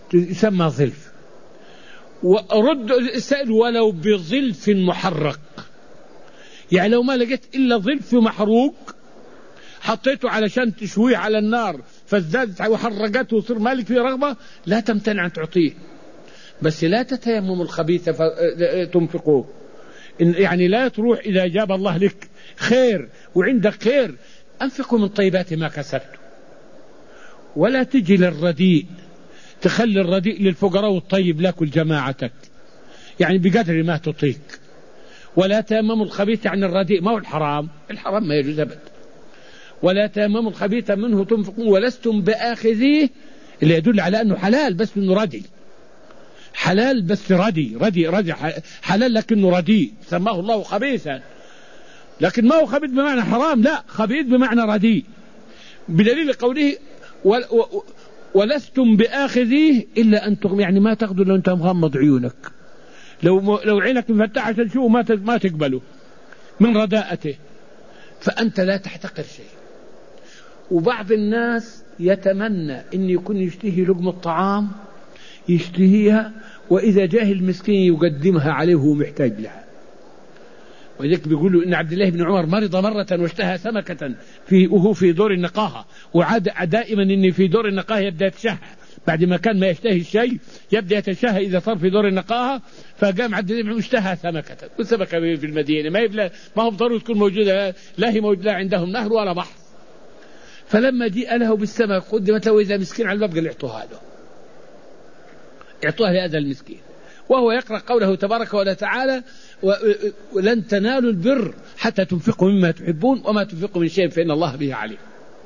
يسمى ظلف. ورد السائل ولو بظلف محرق، يعني لو ما لقيت إلا ظلف محروق حطيته علشان تشويه على النار فازدادت وحرقته وصير مالك فيه رغبة، لا تمتنع أن تعطيه، بس لا تتيمم الخبيث تنفقوه. يعني لا تروح إذا جاب الله لك خير وعندك خير أنفقوا من طيبات ما كسبت، ولا تجي للرديء تخلي الرديء للفقراء والطيب لك ولجماعتك، يعني بقدر ما تطيق. ولا تيمموا الخبيث عن الرديء، ما هو الحرام ما يجوز أبدا. ولا تيمموا الخبيث منه تنفقون ولستم بآخذيه، اللي يدل على أنه حلال بس أنه ردي، حلال بس ردي حلال لكنه ردي، سماه الله خبيثا، لكن ما هو خبيث بمعنى حرام، لا، خبيث بمعنى ردي، بدليل قوله ولستم بآخذيه إلا أن تغمضوا، يعني ما تاخذوا لو أنت مغمض عيونك، لو عينك مفتحة تشوفه ما تقبله من رداءته، فأنت لا تحتقر شيء. وبعض الناس يتمنى أن يكون يشتهي لقمة الطعام يشتهيها، وإذا جاه المسكين يقدمها عليه وهو محتاج لها. وذلك بيقولوا إن عبد الله بن عمر مرض مرة واشتهى سمكة وهو في دور النقاهة، وعاد دائما إني في دور النقاهة يبدأ يتشهى، بعد ما كان ما يشتهي الشيء يبدأ يتشهى إذا صار في دور النقاهة. فقام عبد الله بن عمر اشتهى سمكة، والسمكة في المدينة ما هو ضروري تكون موجودة، لا هي موجودة عندهم نهر ولا بحر. فلما جاء له بالسمك قدمت له إذا مسكين على الباب قال اعطوها له، اعطوها لهذا المسكين، وهو يقرأ قوله تبارك وتعالى ولن تنالوا البر حتى تنفقوا مما تحبون وما تنفقوا من شيء فإن الله به عليم.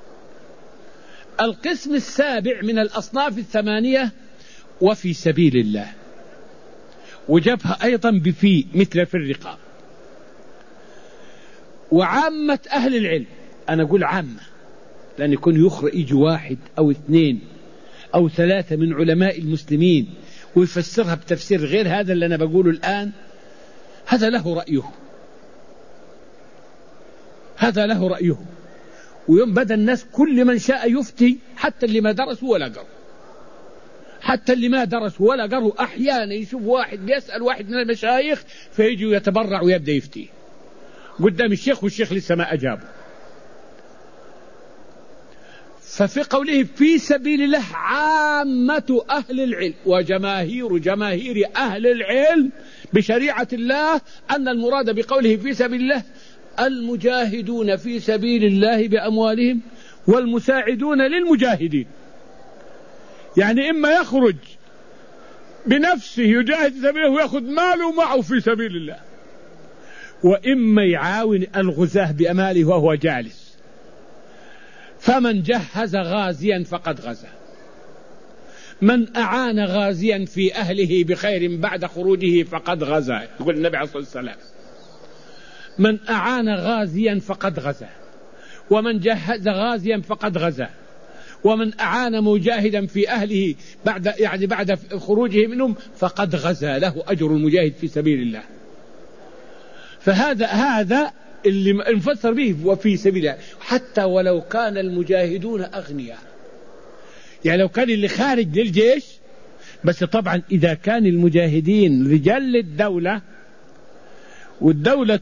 القسم السابع من الأصناف الثمانية وفي سبيل الله، وجبها أيضا بفي مثل في الرقاب. وعامة أهل العلم، أنا أقول عامة لأن يكون يخرج واحد أو اثنين أو ثلاثة من علماء المسلمين ويفسرها بتفسير غير هذا اللي أنا بقوله الآن، هذا له رأيه. ويوم بدأ الناس كل من شاء يفتي، حتى اللي ما درسوا ولا قروا، أحيانا يشوف واحد بيسأل واحد من المشايخ فيجي يتبرع ويبدأ يفتي قدام الشيخ والشيخ لسه ما أجابه. ففي قوله في سبيل الله عامة أهل العلم وجماهير أهل العلم بشريعة الله أن المراد بقوله في سبيل الله المجاهدون في سبيل الله بأموالهم والمساعدون للمجاهدين، يعني إما يخرج بنفسه يجاهد في سبيله ويأخذ ماله معه في سبيل الله، وإما يعاون الغزاة بأماله وهو جالس. فمن جهز غازيا فقد غزا، من أعان غازيا في أهله بخير بعد خروجه فقد غزا، يقول النبي عليه الصلاة والسلام من أعان غازيا فقد غزا، ومن جهز غازيا فقد غزا، ومن أعان مجاهدا في أهله بعد خروجه منهم فقد غزا، له أجر المجاهد في سبيل الله. فهذا اللي نفسر به وفي سبيل الله، حتى ولو كان المجاهدون أغنياء، يعني لو كان اللي خارج للجيش، بس طبعا إذا كان المجاهدين رجال للدولة والدولة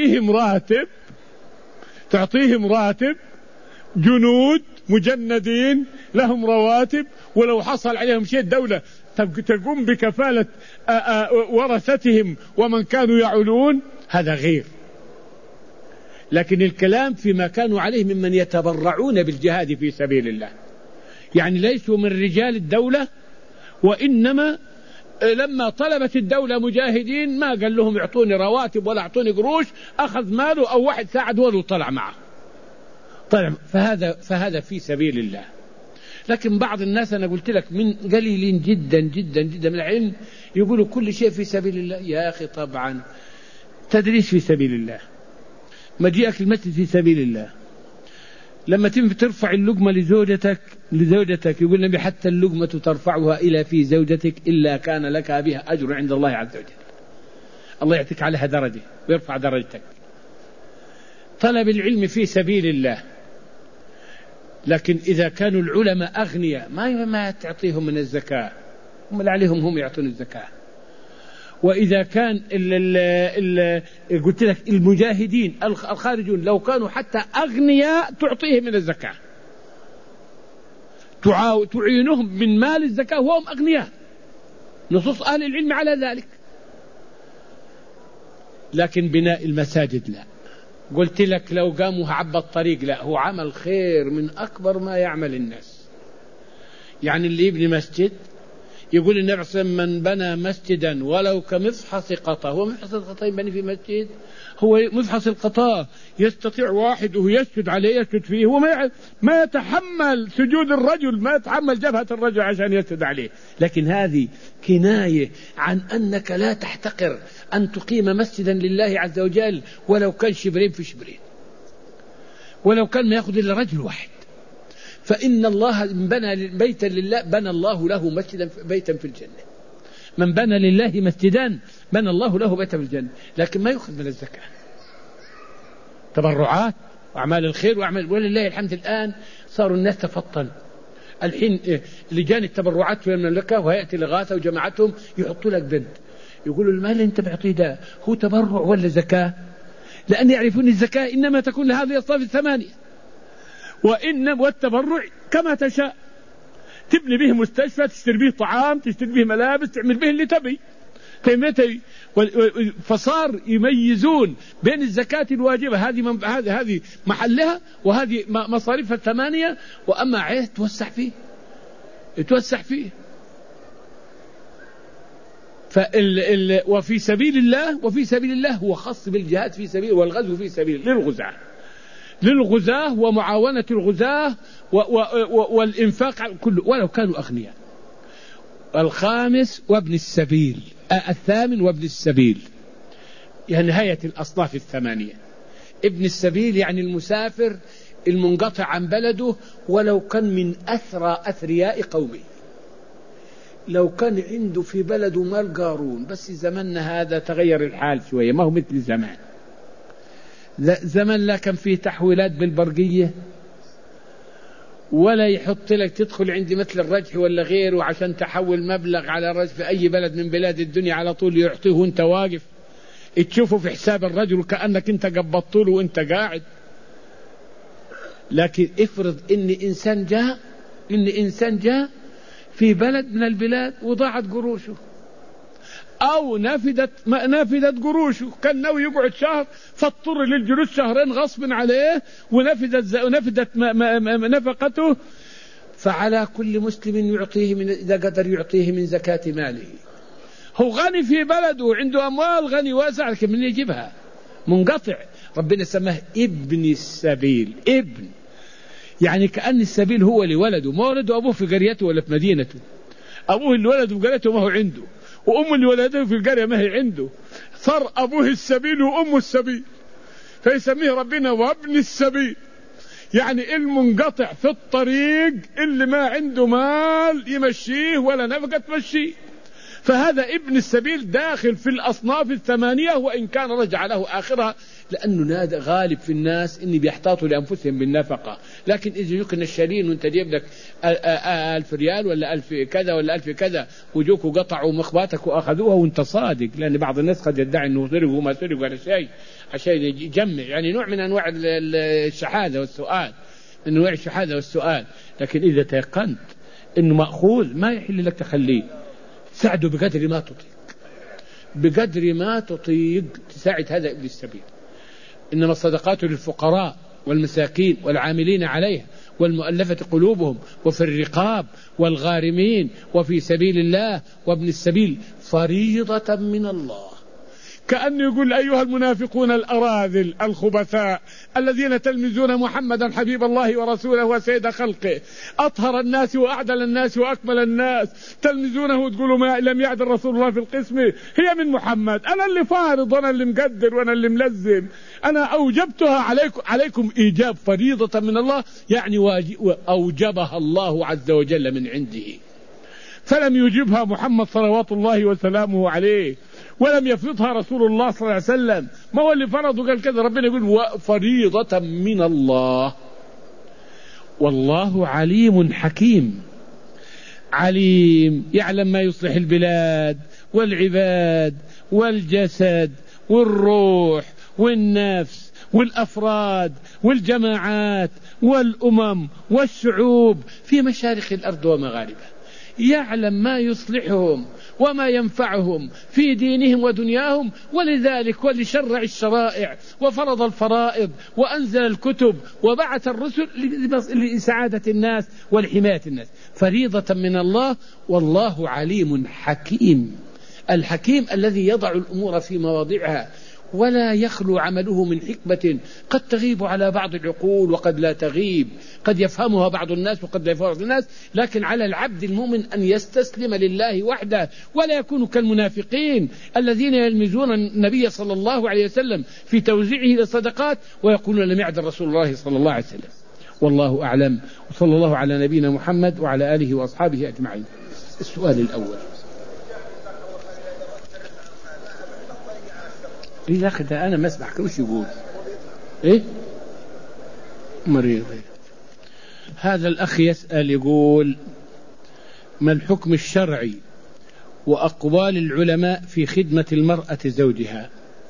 تعطيهم راتب، جنود مجندين لهم رواتب، ولو حصل عليهم شيء الدولة تقوم بكفالة ورثتهم ومن كانوا يعولون، هذا غير. لكن الكلام فيما كانوا عليه ممن يتبرعون بالجهاد في سبيل الله، يعني ليسوا من رجال الدولة، وإنما لما طلبت الدولة مجاهدين ما قال لهم اعطوني رواتب ولا اعطوني قروش، أخذ ماله أو واحد ساعد ولو طلع معه، طلع، فهذا في سبيل الله. لكن بعض الناس أنا قلت لك من قليلين جدا جدا جدا من العلم يقولوا كل شيء في سبيل الله. يا أخي طبعا تدريس في سبيل الله، مجيئك المسجد في سبيل الله، لما ترفع اللقمة لزوجتك يقول النبي حتى اللقمة ترفعها إلى في زوجتك إلا كان لك بها أجر عند الله عز وجل، الله يعطيك عليها درجة ويرفع درجتك. طلب العلم في سبيل الله، لكن إذا كانوا العلماء أغنياء ما تعطيهم من الزكاة، هم اللي عليهم هم يعطون الزكاة. وإذا كان قلت لك المجاهدين الخارجون لو كانوا حتى أغنياء تعطيهم من الزكاة، تعينهم من مال الزكاة وهم أغنياء، نصوص أهل العلم على ذلك. لكن بناء المساجد لا. قلت لك لو قاموا عبى الطريق، لا، هو عمل خير من أكبر ما يعمل الناس. يعني اللي يبني مسجد يقول النبي صلى الله عليه وسلم من بنى مسجدا ولو كمفحص قطا، هو مفحص القطا يبني في مسجد؟ هو مفحص القطا يستطيع واحد وهو يسجد عليه يسجد فيه، هو ما يتحمل سجود الرجل، ما يتحمل جبهة الرجل عشان يسجد عليه. لكن هذه كناية عن أنك لا تحتقر أن تقيم مسجدا لله عز وجل ولو كان شبرين في شبرين، ولو كان ما يأخذ إلا رجل واحد. فإن الله من بنى بيتا لله بنى الله له مسجدا بيتا في الجنة. من بنى لله مسجدا بنى الله له بيتا في الجنة. لكن ما يأخذ من الزكاة، تبرعات وأعمال الخير وأعمال، ولله الحمد الآن صاروا الناس تفطن. الحين لجان التبرعات في المملكة وهيئة الإغاثة وجماعتهم يحطوا لك بند، يقولوا المال اللي أنت بعطيه ده هو تبرع ولا زكاة؟ لأن يعرفون الزكاة إنما تكون لهذه الأصناف الثمانية، والتبرع كما تشاء، تبني به مستشفى، تشتري به طعام، تشتري به ملابس، تعمل به اللي تبي. فصار يميزون بين الزكاة الواجبة هذه محلها وهذه مصاريفها الثمانية، وأما عيه توسع فيه. وفي سبيل الله هو خاص بالجهاد في سبيل والغزو في سبيل للغزاة ومعاونة الغزاة والإنفاق كله ولو كانوا أغنياء. الخامس وابن السبيل، الثامن وابن السبيل، يعني نهاية الأصناف الثمانية. ابن السبيل يعني المسافر المنقطع عن بلده ولو كان من أثرياء قومه، لو كان عنده في بلده مال قارون، بس زمننا هذا تغير الحال شوية، ما هو مثل زمان. زمن لا كان فيه تحويلات بالبرقية، ولا يحط لك تدخل عندي مثل الرجح ولا غيره عشان تحول مبلغ على الرجح في أي بلد من بلاد الدنيا على طول يعطيه وانت واقف تشوفه في حساب الرجل كأنك انت قبضت له وانت قاعد. لكن افرض ان انسان جاء في بلد من البلاد وضاعت قروشه أو نفدت قروشه، كان ناوي يقعد شهر فاضطر للجلوس شهرين غصب عليه ونفدت نفقته. فعلى كل مسلم يعطيه إذا قدر يعطيه من زكاة ماله. هو غني في بلده وعنده أموال غني واسع، لكن من يجيبها؟ منقطع. ربنا سماه ابن السبيل. ابن يعني كأن السبيل هو لولده، ما ولده أبوه في قريته ولا في مدينته، أبوه اللي ولده في قريته ما هو عنده، وأمه اللي ولده في القرية ما هي عنده. صار أبوه السبيل وأمه السبيل، فيسميه ربنا وابن السبيل، يعني المنقطع في الطريق اللي ما عنده مال يمشيه ولا نفقة تمشيه. فهذا ابن السبيل داخل في الأصناف الثمانية، وإن كان رجع له آخرها، لأنه غالب في الناس إني بيحتاطوا لأنفسهم بالنفقة. لكن إذا يجوك النشالين وانت جيب لك 1000 ريال ولا 1000 كذا ولا 1000 كذا، وجوك وقطعوا مخباتك وأخذوها وانت صادق، لأن بعض الناس قد يدعي أنه سرق وما سرق ولا شيء عشان يجمع، يعني نوع من أنواع الشحاذة والسؤال، من أنواع الشحاذة والسؤال. لكن إذا تيقنت إنه مأخوذ ما يحل لك تخليه، ساعده بقدر ما تطيق تساعد هذا ابن السبيل. إنما الصدقات للفقراء والمساكين والعاملين عليها والمؤلفة قلوبهم وفي الرقاب والغارمين وفي سبيل الله وابن السبيل فريضة من الله. كأنه يقول أيها المنافقون الأراذل الخبثاء الذين تلمزون محمدا حبيب الله ورسوله وسيد خلقه، أطهر الناس وأعدل الناس وأكمل الناس، تلمزونه وتقولوا ما لم يعدل رسول الله في القسم، هي من محمد، أنا اللي فارض وأنا اللي مقدر وأنا اللي ملزم، أنا أوجبتها عليكم إيجاب فريضة من الله، يعني أوجبها الله عز وجل من عنده، فلم يجبها محمد صلوات الله وسلامه عليه، ولم يفرضها رسول الله صلى الله عليه وسلم، ما هو اللي فرض وقال كذا، ربنا يقول فريضة من الله والله عليم حكيم. عليم، يعلم ما يصلح البلاد والعباد والجسد والروح والنفس والأفراد والجماعات والأمم والشعوب في مشارق الأرض ومغاربها، يعلم ما يصلحهم وما ينفعهم في دينهم ودنياهم، ولذلك ولشرع الشرائع وفرض الفرائض وأنزل الكتب وبعث الرسل لسعادة الناس ولحماية الناس، فريضة من الله. والله عليم حكيم، الحكيم الذي يضع الأمور في مواضعها ولا يخلو عمله من حكمة قد تغيب على بعض العقول وقد لا تغيب، قد يفهمها بعض الناس وقد لا يفهمها بعض الناس، لكن على العبد المؤمن أن يستسلم لله وحده ولا يكون كالمنافقين الذين يلمزون النبي صلى الله عليه وسلم في توزيعه للصدقات ويقولون لم يعدل رسول الله صلى الله عليه وسلم. والله أعلم، وصلى الله على نبينا محمد وعلى آله وأصحابه أجمعين. السؤال الأول: إذا أخذ أنا ما أسمعك وش يقول إيه مريض. هذا الأخ يسأل يقول: ما الحكم الشرعي وأقوال العلماء في خدمة المرأة زوجها؟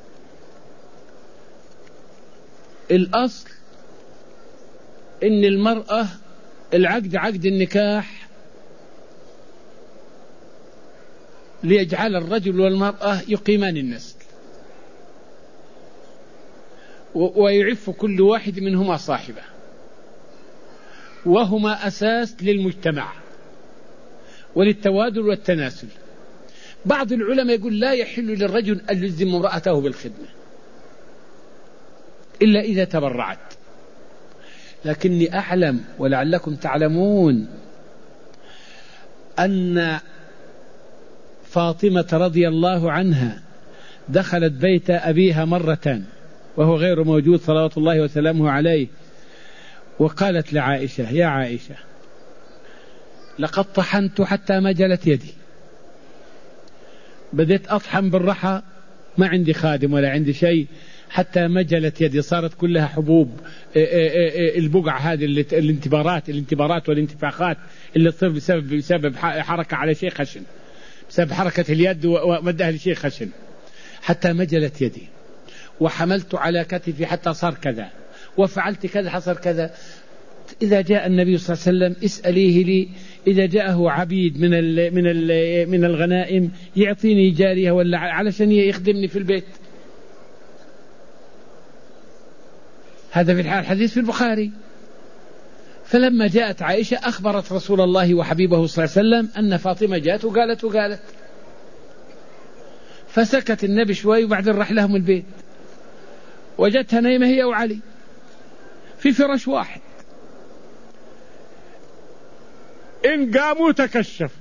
الأصل إن المرأة العقد عقد النكاح ليجعل الرجل والمرأة يقيمان النسل ويعف كل واحد منهما صاحبه، وهما أساس للمجتمع وللتوادل والتناسل. بعض العلماء يقول لا يحل للرجل أن يلزم امرأته بالخدمة إلا إذا تبرعت، لكني أعلم ولعلكم تعلمون أن فاطمة رضي الله عنها دخلت بيت أبيها مرة وهو غير موجود صلوات الله وسلامه عليه، وقالت لعائشة: يا عائشة، لقد طحنت حتى مجلت يدي، بديت أطحن بالرحى، ما عندي خادم ولا عندي شيء، حتى مجلت يدي، صارت كلها حبوب. البقع هذه الانتبارات والانتفاخات اللي تصير بسبب حركة على شيء خشن، بسبب حركة اليد ومدها لشيء خشن، حتى مجلت يدي، وحملت على كتفي حتى صار كذا، وفعلت كذا حصل كذا. إذا جاء النبي صلى الله عليه وسلم اسأليه لي، إذا جاءه عبيد من الغنائم يعطيني جارية ولا علشان يخدمني في البيت. هذا في الحديث في البخاري. فلما جاءت عائشة أخبرت رسول الله وحبيبه صلى الله عليه وسلم أن فاطمة جاءت وقالت، فسكت النبي شوي وبعدين راح لهم البيت، وجدتها نايمة هي وعلي في فراش واحد، إن قاموا تكشف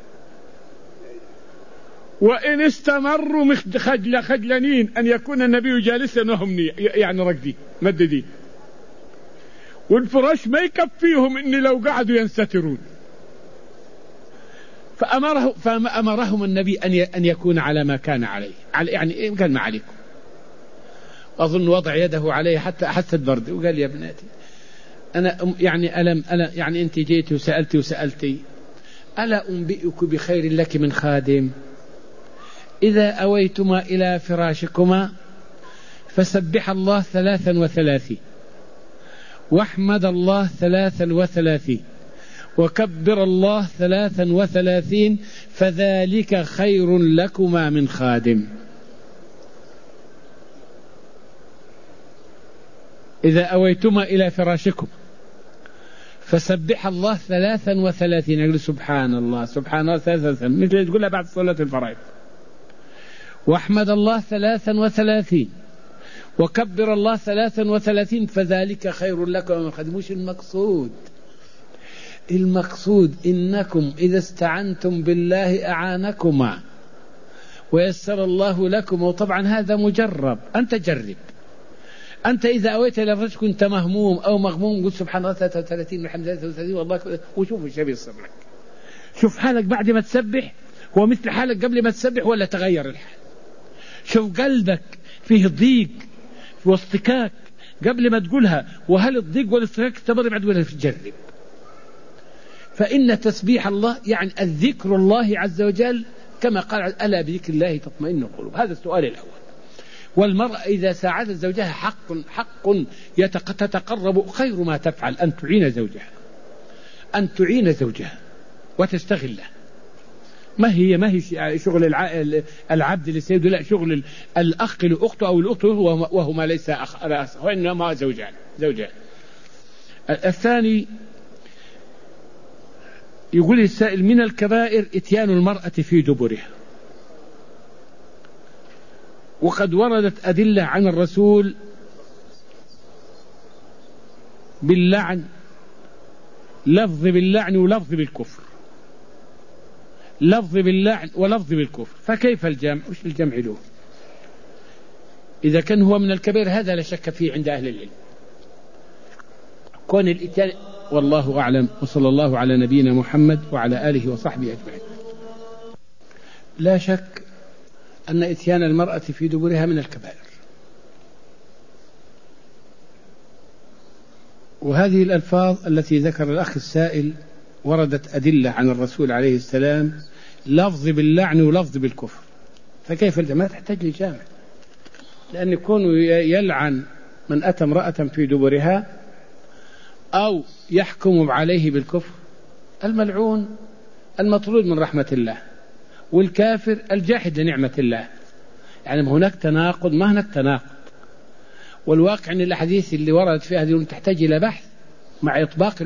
وإن استمروا خجلانين أن يكون النبي جالسا وهم يعني رقدين مددين، والفراش ما يكفيهم إن لو قعدوا ينسترون. فأمرهم النبي أن يكون على ما كان عليه، يعني قال ما عليكم. أظن وضع يده عليه حتى أحست برد، وقال: يا ابنتي، أنا يعني أنت جيت وسألتي ألا أنبئك بخير لك من خادم؟ إذا أويتما إلى فراشكما فسبح الله 33، واحمد الله 33، وكبر الله 33، فذلك خير لكما من خادم. إذا أويتما إلى فراشكم فسبح الله 33، يقول سبحان الله سبحان الله 33، مثل تقولها بعد صلاة الفرائض، واحمد الله 33، وكبر الله 33، فذلك خير لكم من خادم. مش المقصود إنكم إذا استعنتم بالله أعانكما ويسر الله لكم، وطبعا هذا مجرب، أنت جرب. أنت إذا أويت إلى فرشك كنت مهموم أو مغموم، قل سبحان الله 33 والحمد لله 33 والله، وشوف ايش يصير لك. شوف حالك بعد ما تسبح هو مثل حالك قبل ما تسبح ولا تغير الحال. شوف قلبك فيه ضيق واصطكاك قبل ما تقولها، وهل الضيق والاصطكاك تمر بعد ولا تجرب. فإن تسبيح الله يعني الذكر الله عز وجل، كما قال ألا بذكر الله تطمئن القلوب. هذا السؤال الأول. والمرأة إذا ساعدت زوجها حق تتقرب، خير ما تفعل أن تعين زوجها وتستغله. ما هي شغل العبد لسيده، لا، شغل الأخ لأخته أو الأخت وهما ليس أخ وإنما زوجان. الثاني يقول السائل: من الكبائر إتيان المرأة في دبرها، وقد وردت أدلة عن الرسول باللعن، لفظ باللعن ولفظ بالكفر، لفظ باللعن ولفظ بالكفر، فكيف الجمع؟ وش الجمع له إذا كان هو من الكبائر؟ هذا لا شك فيه عند أهل العلم كون الإتيان. والله أعلم، وصلى الله على نبينا محمد وعلى آله وصحبه أجمعين. لا شك أن إتيان المرأة في دبرها من الكبائر، وهذه الألفاظ التي ذكر الأخ السائل وردت أدلة عن الرسول عليه السلام، لفظ باللعن ولفظ بالكفر، فكيف الجماعة؟ تحتاج لجامع، لأن يكون يلعن من أتى امرأة في دبرها أو يحكم عليه بالكفر. الملعون المطرود من رحمة الله، والكافر الجاحد لنعمة الله. يعني هناك تناقض، ما هناك تناقض. والواقع أن الأحاديث اللي وردت فيها هذه تحتاج إلى بحث مع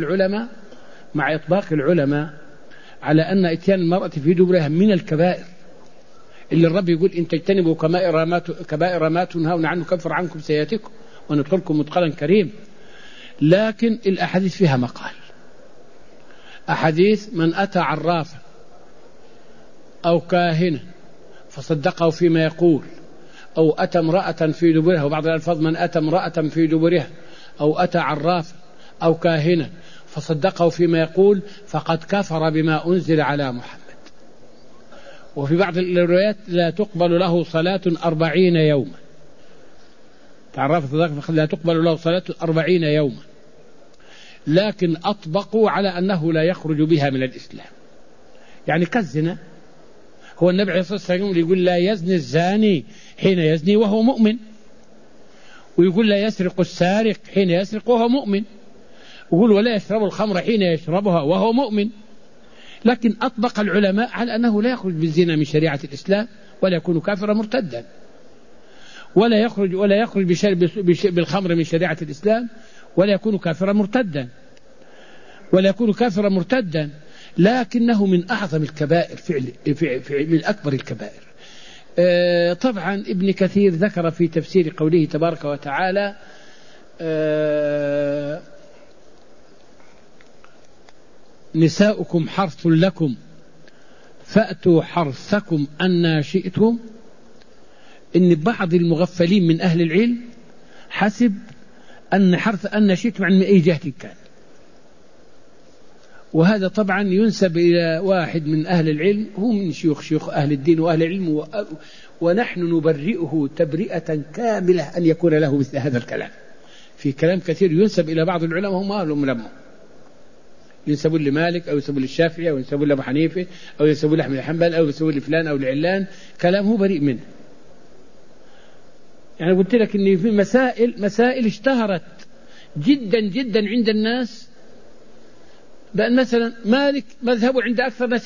إطباق العلماء على أن إتيان المرأة في دبرها من الكبائر، اللي الرب يقول: إن تجتنبوا كبائر ما تنهون عنه كفر عنكم سيئاتكم وندخلكم مدخلا كريم. لكن الأحاديث فيها مقال. أحاديث: من أتى عرافا أو كاهنا فصدقه فيما يقول، أو أتى امرأة في دبرها، وبعض الألفاظ: من أتى امرأة في دبرها أو أتى عرافا أو كاهنا فصدقه فيما يقول فقد كفر بما أنزل على محمد. وفي بعض الروايات: لا تقبل له صلاة 40 يوما. تعرف صدق لا تقبل له صلاة 40 يوما. لكن أطبقوا على أنه لا يخرج بها من الإسلام، يعني كالزنا. هو النبي عليه الصلاة والسلام يقول: لا يزني الزاني حين يزني وهو مؤمن، ويقول: لا يسرق السارق حين يسرق وهو مؤمن، ويقول: ولا يشرب الخمر حين يشربها وهو مؤمن. لكن أطبق العلماء على أنه لا يخرج بالزنا من شريعة الإسلام، ولا يكون كافرا مرتدا، ولا يخرج بالخمر من شريعة الإسلام، ولا يكون كافرا مرتدا، لكنه من أعظم الكبائر، من أكبر الكبائر. طبعا ابن كثير ذكر في تفسير قوله تبارك وتعالى: نساؤكم حرث لكم فأتوا حرثكم أن شئتم. إن بعض المغفلين من أهل العلم حسب أن حرث أن شئتم عن أي جهة كان، وهذا طبعا ينسب إلى واحد من أهل العلم، هو من شيوخ أهل الدين وأهل العلم، ونحن نبرئه تبرئة كاملة أن يكون له مثل هذا الكلام. في كلام كثير ينسب إلى بعض العلماء هم أهلهم لهم، ينسبون لمالك أو ينسبون للشافعي أو ينسبون لأبو حنيفة أو ينسبون لأحمد الحنبل أو ينسبون لفلان أو لعلان، كلامه بريء منه. يعني قلت لك إن في مسائل اشتهرت جدا جدا عند الناس، بأن مثلا مالك مذهبه عند أكثر الناس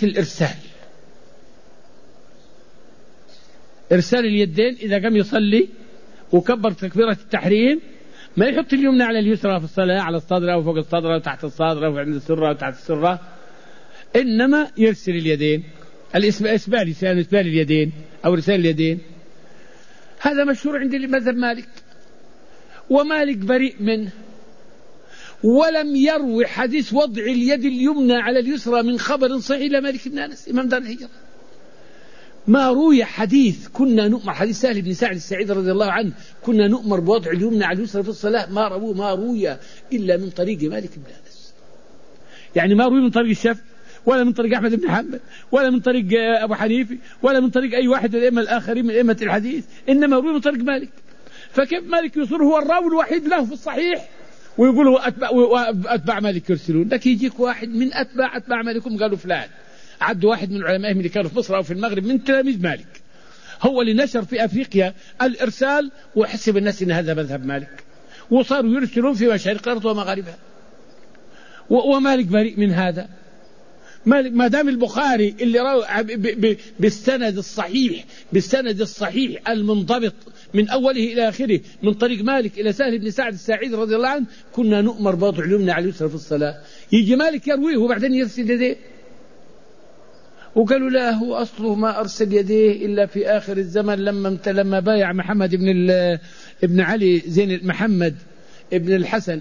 إرسال اليدين إذا قام يصلي وكبر تكبيرة التحريم، ما يحط اليمنى على اليسرى في الصلاة على الصدر أو فوق الصدر أو تحت الصدر أو عند السرة أو تحت السرة، إنما يرسل اليدين، إسبال اليدين أو رسال اليدين. هذا مشهور عند مذهب مالك، ومالك بريء منه، ولم يروي حديث وضع اليد اليمنى على اليسرى من خبر صحيح إلى مالك بن أنس إمام دار الهجرة. ما روي حديث كنا نؤمر، حديث سهل بن سعد السعيد رضي الله عنه، كنا نؤمر بوضع اليمنى على اليسرى في الصلاة، ما روي إلا من طريق مالك بن أنس. يعني ما روي من طريق الشافعي ولا من طريق أحمد بن حنبل ولا من طريق أبو حنيفة ولا من طريق أي واحد من الأئمة الآخرين من أئمة الحديث، إنما روي من طريق مالك. فكيف مالك يصير هو الراوي الوحيد له في الصحيح ويقولوا أتباع مالك يرسلون لك، يجيك واحد من أتباع مالكم، قالوا فلان، عدوا واحد من علمائهم اللي كانوا في مصر أو في المغرب من تلاميذ مالك، هو اللي نشر في أفريقيا الإرسال، وحسب الناس إن هذا مذهب مالك، وصاروا يرسلون في مشارق الأرض ومغاربها، ومالك بريء من هذا. ما دام البخاري اللي روى بالسند الصحيح المنضبط من أوله إلى آخره من طريق مالك إلى سهل بن سعد الساعدي رضي الله عنه، كنا نؤمر بوضع اليمنى على اليسرى في الصلاة. يجي مالك يرويه وبعدين يرسل يديه، وقالوا لا، هو أصله ما أرسل يديه إلا في آخر الزمن لما بايع محمد ابن علي زين محمد ابن الحسن،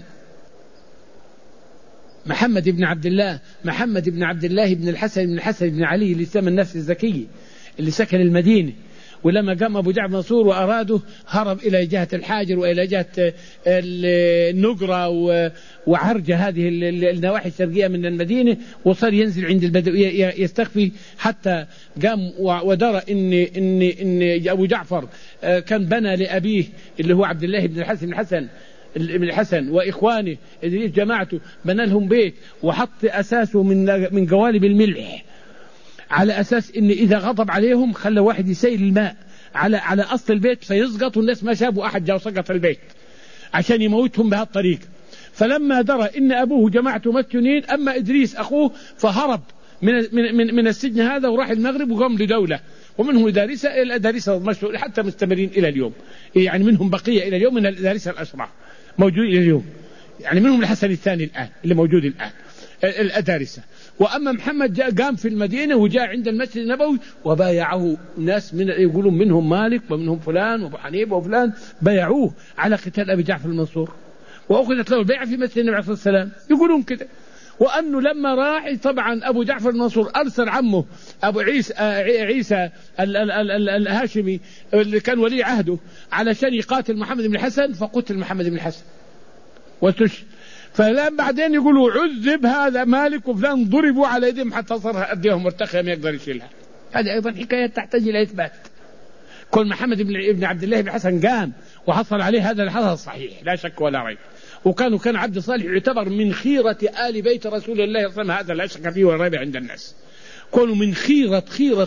محمد بن عبد الله بن الحسن بن علي اللي سمى النفس الزكي اللي سكن المدينة. ولما قام أبو جعفر منصور وأراده هرب إلى جهة الحاجر وإلى جهة النقرة وعرجة، هذه النواحي الشرقية من المدينة، وصار ينزل عند البدو يستخفي، حتى قام ودرى إن أبو جعفر كان بنى لأبيه اللي هو عبد الله بن الحسن وإخوانه إدريس جماعته، بنى لهم بيت وحط أساسه من قوالب الملح، على أساس إن إذا غضب عليهم خلى واحد يسيل الماء على أصل البيت فيسقط، والناس ما شافوا أحد جاء وسقط البيت عشان يموتهم بهالطريقة. فلما درى إن أبوه جماعته مسجونين، أما إدريس أخوه فهرب من السجن هذا وراح المغرب وقام لدولة، ومنهم الأدارسة مشهور حتى مستمرين إلى اليوم، يعني منهم بقية إلى اليوم من الأدارسة الأشراف موجود إلى اليوم، يعني منهم الحسن الثاني الآن اللي موجود الآن الأدارسة. وأما محمد قام في المدينة وجاء عند المسجد النبوي وبايعه ناس يقولون منهم مالك ومنهم فلان وابو حنيفة وفلان، بايعوه على قتال أبي جعفر المنصور، وأخذت له البيعة في مسجد النبي عليه الصلاة والسلام، يقولون كده. وأنه لما راح طبعا أبو جعفر المنصور أرسل عمه أبو عيسى الهاشمي اللي كان ولي عهده علشان يقاتل محمد بن الحسن، فقتل محمد بن الحسن وتش. فلما بعدين يقولوا عذب هذا مالك وفلان، ضربوا على يدهم حتى صار أيديهم مرتخية ما يقدر يشيلها. هذه أيضا حكاية تحتاج إلى إثبات. كل محمد بن عبد الله بن حسن قام وحصل عليه هذا الحصل صحيح لا شك ولا ريب، كان عبد صالح يعتبر من خيرة آل بيت رسول الله صلى الله عليه وسلم، هذا لا شك فيه ولا ريب عند الناس، كانوا من خيرة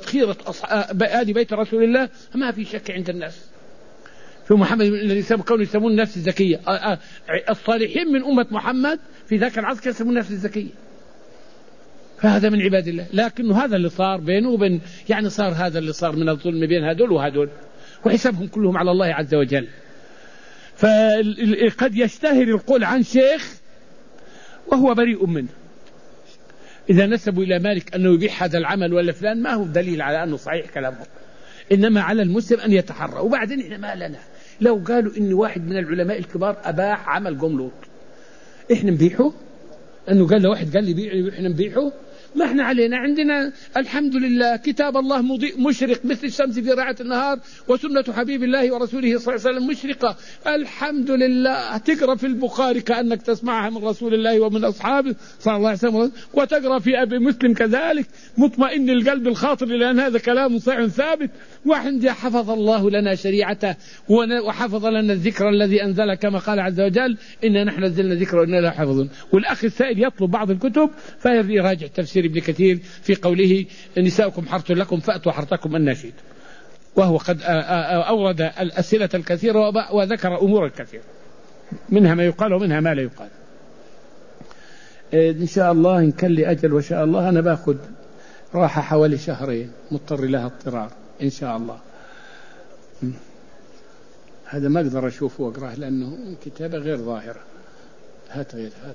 آل بيت رسول الله، ما في شك عند الناس. في محمد الذي كانوا يسمون النفس الزكية، الصالحين من أمة محمد في ذاك العصر كانوا يسمون النفس الزكية، فهذا من عباد الله. لكنه هذا اللي صار بينه وبين، يعني صار هذا اللي صار من الظلم بين هذول وهذول، وحسابهم كلهم على الله عز وجل. فقد يشتهر القول عن شيخ وهو بريء منه، إذا نسبوا إلى مالك أنه يبيح هذا العمل ولا فلان، ما هو دليل على أنه صحيح كلامه، إنما على المسلم أن يتحرى. وبعدين إحنا ما لنا، لو قالوا إن واحد من العلماء الكبار أباح عمل قوم لوط، إحنا نبيحه؟ أنه قال له واحد قال لي بيع، إحنا نبيحه؟ ما احنا علينا، عندنا الحمد لله كتاب الله مضيء مشرق مثل الشمس في رعاية النهار، وسنة حبيب الله ورسوله صلى الله عليه وسلم مشرقة، الحمد لله. تقرأ في البخاري كأنك تسمعها من رسول الله ومن أصحابه صلى الله عليه وسلم، وتقرأ في أبي مسلم كذلك مطمئن القلب الخاطر، لأن هذا كلام صحيح ثابت. وعند حفظ الله لنا شريعته وحفظ لنا الذكر الذي أنزل، كما قال عز وجل إنا نحن نزلنا ذكر وإنا له حافظون. والأخ السائل يطلب بعض الكتب فيراجع تفسير ابن كثير في قوله نساؤكم حرث لكم فأتوا حرثكم أن شئتم، وهو قد أورد الأسئلة الكثيرة وذكر أمور كثيرة، منها ما يقال ومنها ما لا يقال. إن شاء الله إن كان لي أجل وشاء الله أنا باخذ راحة حوالي شهرين، مضطر لها اضطرار إن شاء الله. هذا ما أقدر أشوفه وأقرأه لأنه كتابة غير ظاهرة. هات غير هات.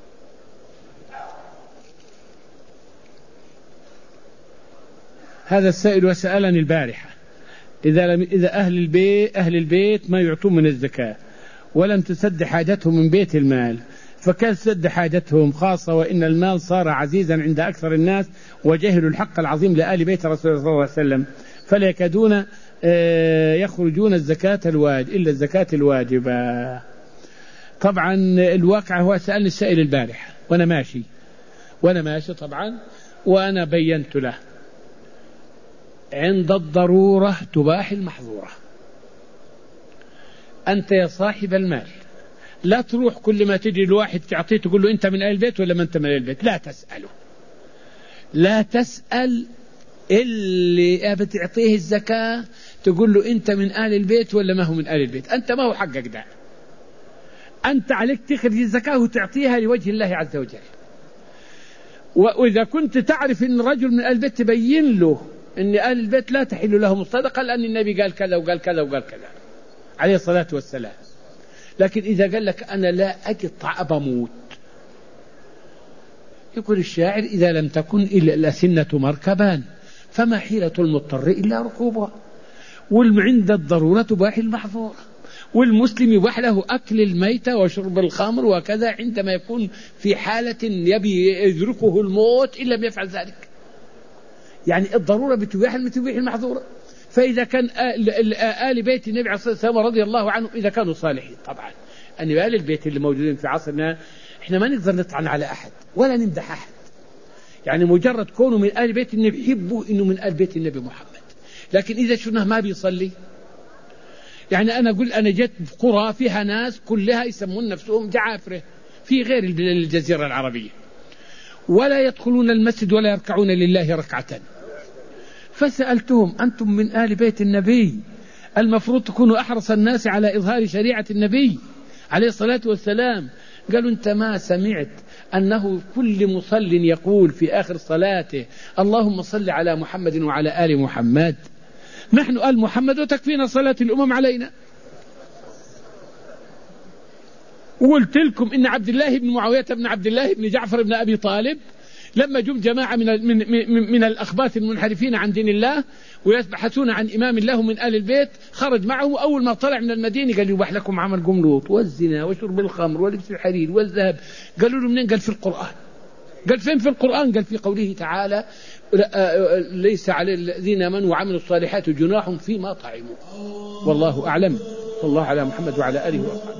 هذا السائل وسألني البارحة إذا أهل البيت ما يعطون من الزكاة ولم تسد حاجتهم من بيت المال، فكان سد حاجتهم خاصة، وإن المال صار عزيزا عند أكثر الناس وجهلوا الحق العظيم لآل بيت رسول الله صلى الله عليه وسلم، فلا يكادون يخرجون إلا الزكاة الواجبة. طبعا الواقع هو سألني السائل البارحة وأنا ماشي طبعا، وأنا بينت له عند الضرورة تباح المحظورة. أنت يا صاحب المال لا تروح كل ما تجي الواحد تعطيه تقول له أنت من أهل البيت ولا ما أنت من أهل البيت، لا تسأله، لا تسأل. اللي بتعطيه الزكاة تقول له أنت من أهل البيت ولا ما هو من أهل البيت، أنت ما هو حقك ده، أنت عليك تخرج الزكاة وتعطيها لوجه الله عز وجل. وإذا كنت تعرف أن رجل من أهل البيت تبين له أن أهل البيت لا تحل لهم الصدقة لأن النبي قال كذا وقال كذا وقال كذا عليه الصلاة والسلام. لكن إذا قال لك أنا لا أجد بموت، يقول الشاعر إذا لم تكن إلا الأسنة مركبان فما حيلة المضطر إلا ركوبها، وعند الضرورة تباح المحظور، والمسلم يباح له أكل الميتة وشرب الخمر وكذا عندما يكون في حالة يبي يدركه الموت إن لم يفعل ذلك. يعني الضرورة بتباح المحظورة. فإذا كان آل بيت النبي عليه الصلاة والسلام رضي الله عنهم إذا كانوا صالحين، طبعا أن آل البيت اللي موجودين في عصرنا إحنا ما نقدر نطعن على أحد ولا نمدح أحد، يعني مجرد كونه من آل بيت النبي يحبوا إنه من آل بيت النبي محمد. لكن إذا شفناه ما بيصلي، يعني أنا أقول أنا جيت بقرى فيها ناس كلها يسمون نفسهم جعافرة في غير الجزيرة العربية، ولا يدخلون المسجد ولا يركعون لله ركعة. فسألتهم أنتم من آل بيت النبي المفروض تكونوا أحرص الناس على إظهار شريعة النبي عليه الصلاة والسلام. قالوا أنت ما سمعت أنه كل مصل يقول في آخر صلاته اللهم صل على محمد وعلى آل محمد، نحن آل محمد وتكفينا صلاة الأمم علينا. وقلت لكم إن عبد الله بن معاوية بن عبد الله بن جعفر بن أبي طالب لما جم جماعة من الأخباث المنحرفين عن دين الله ويبحثون عن إمام الله من آل البيت، خرج معه أول ما طلع من المدينة قال يباح لكم عمل قملوط والزنا وشرب الخمر ولبس الحرير والذهب. قالوا له منين؟ قال في القرآن. قال فين في القرآن؟ قال في قوله تعالى ليس على الذين آمنوا وعملوا الصالحات جناح فيما طعموا. والله أعلم. والله على محمد وعلى آله وصحبه.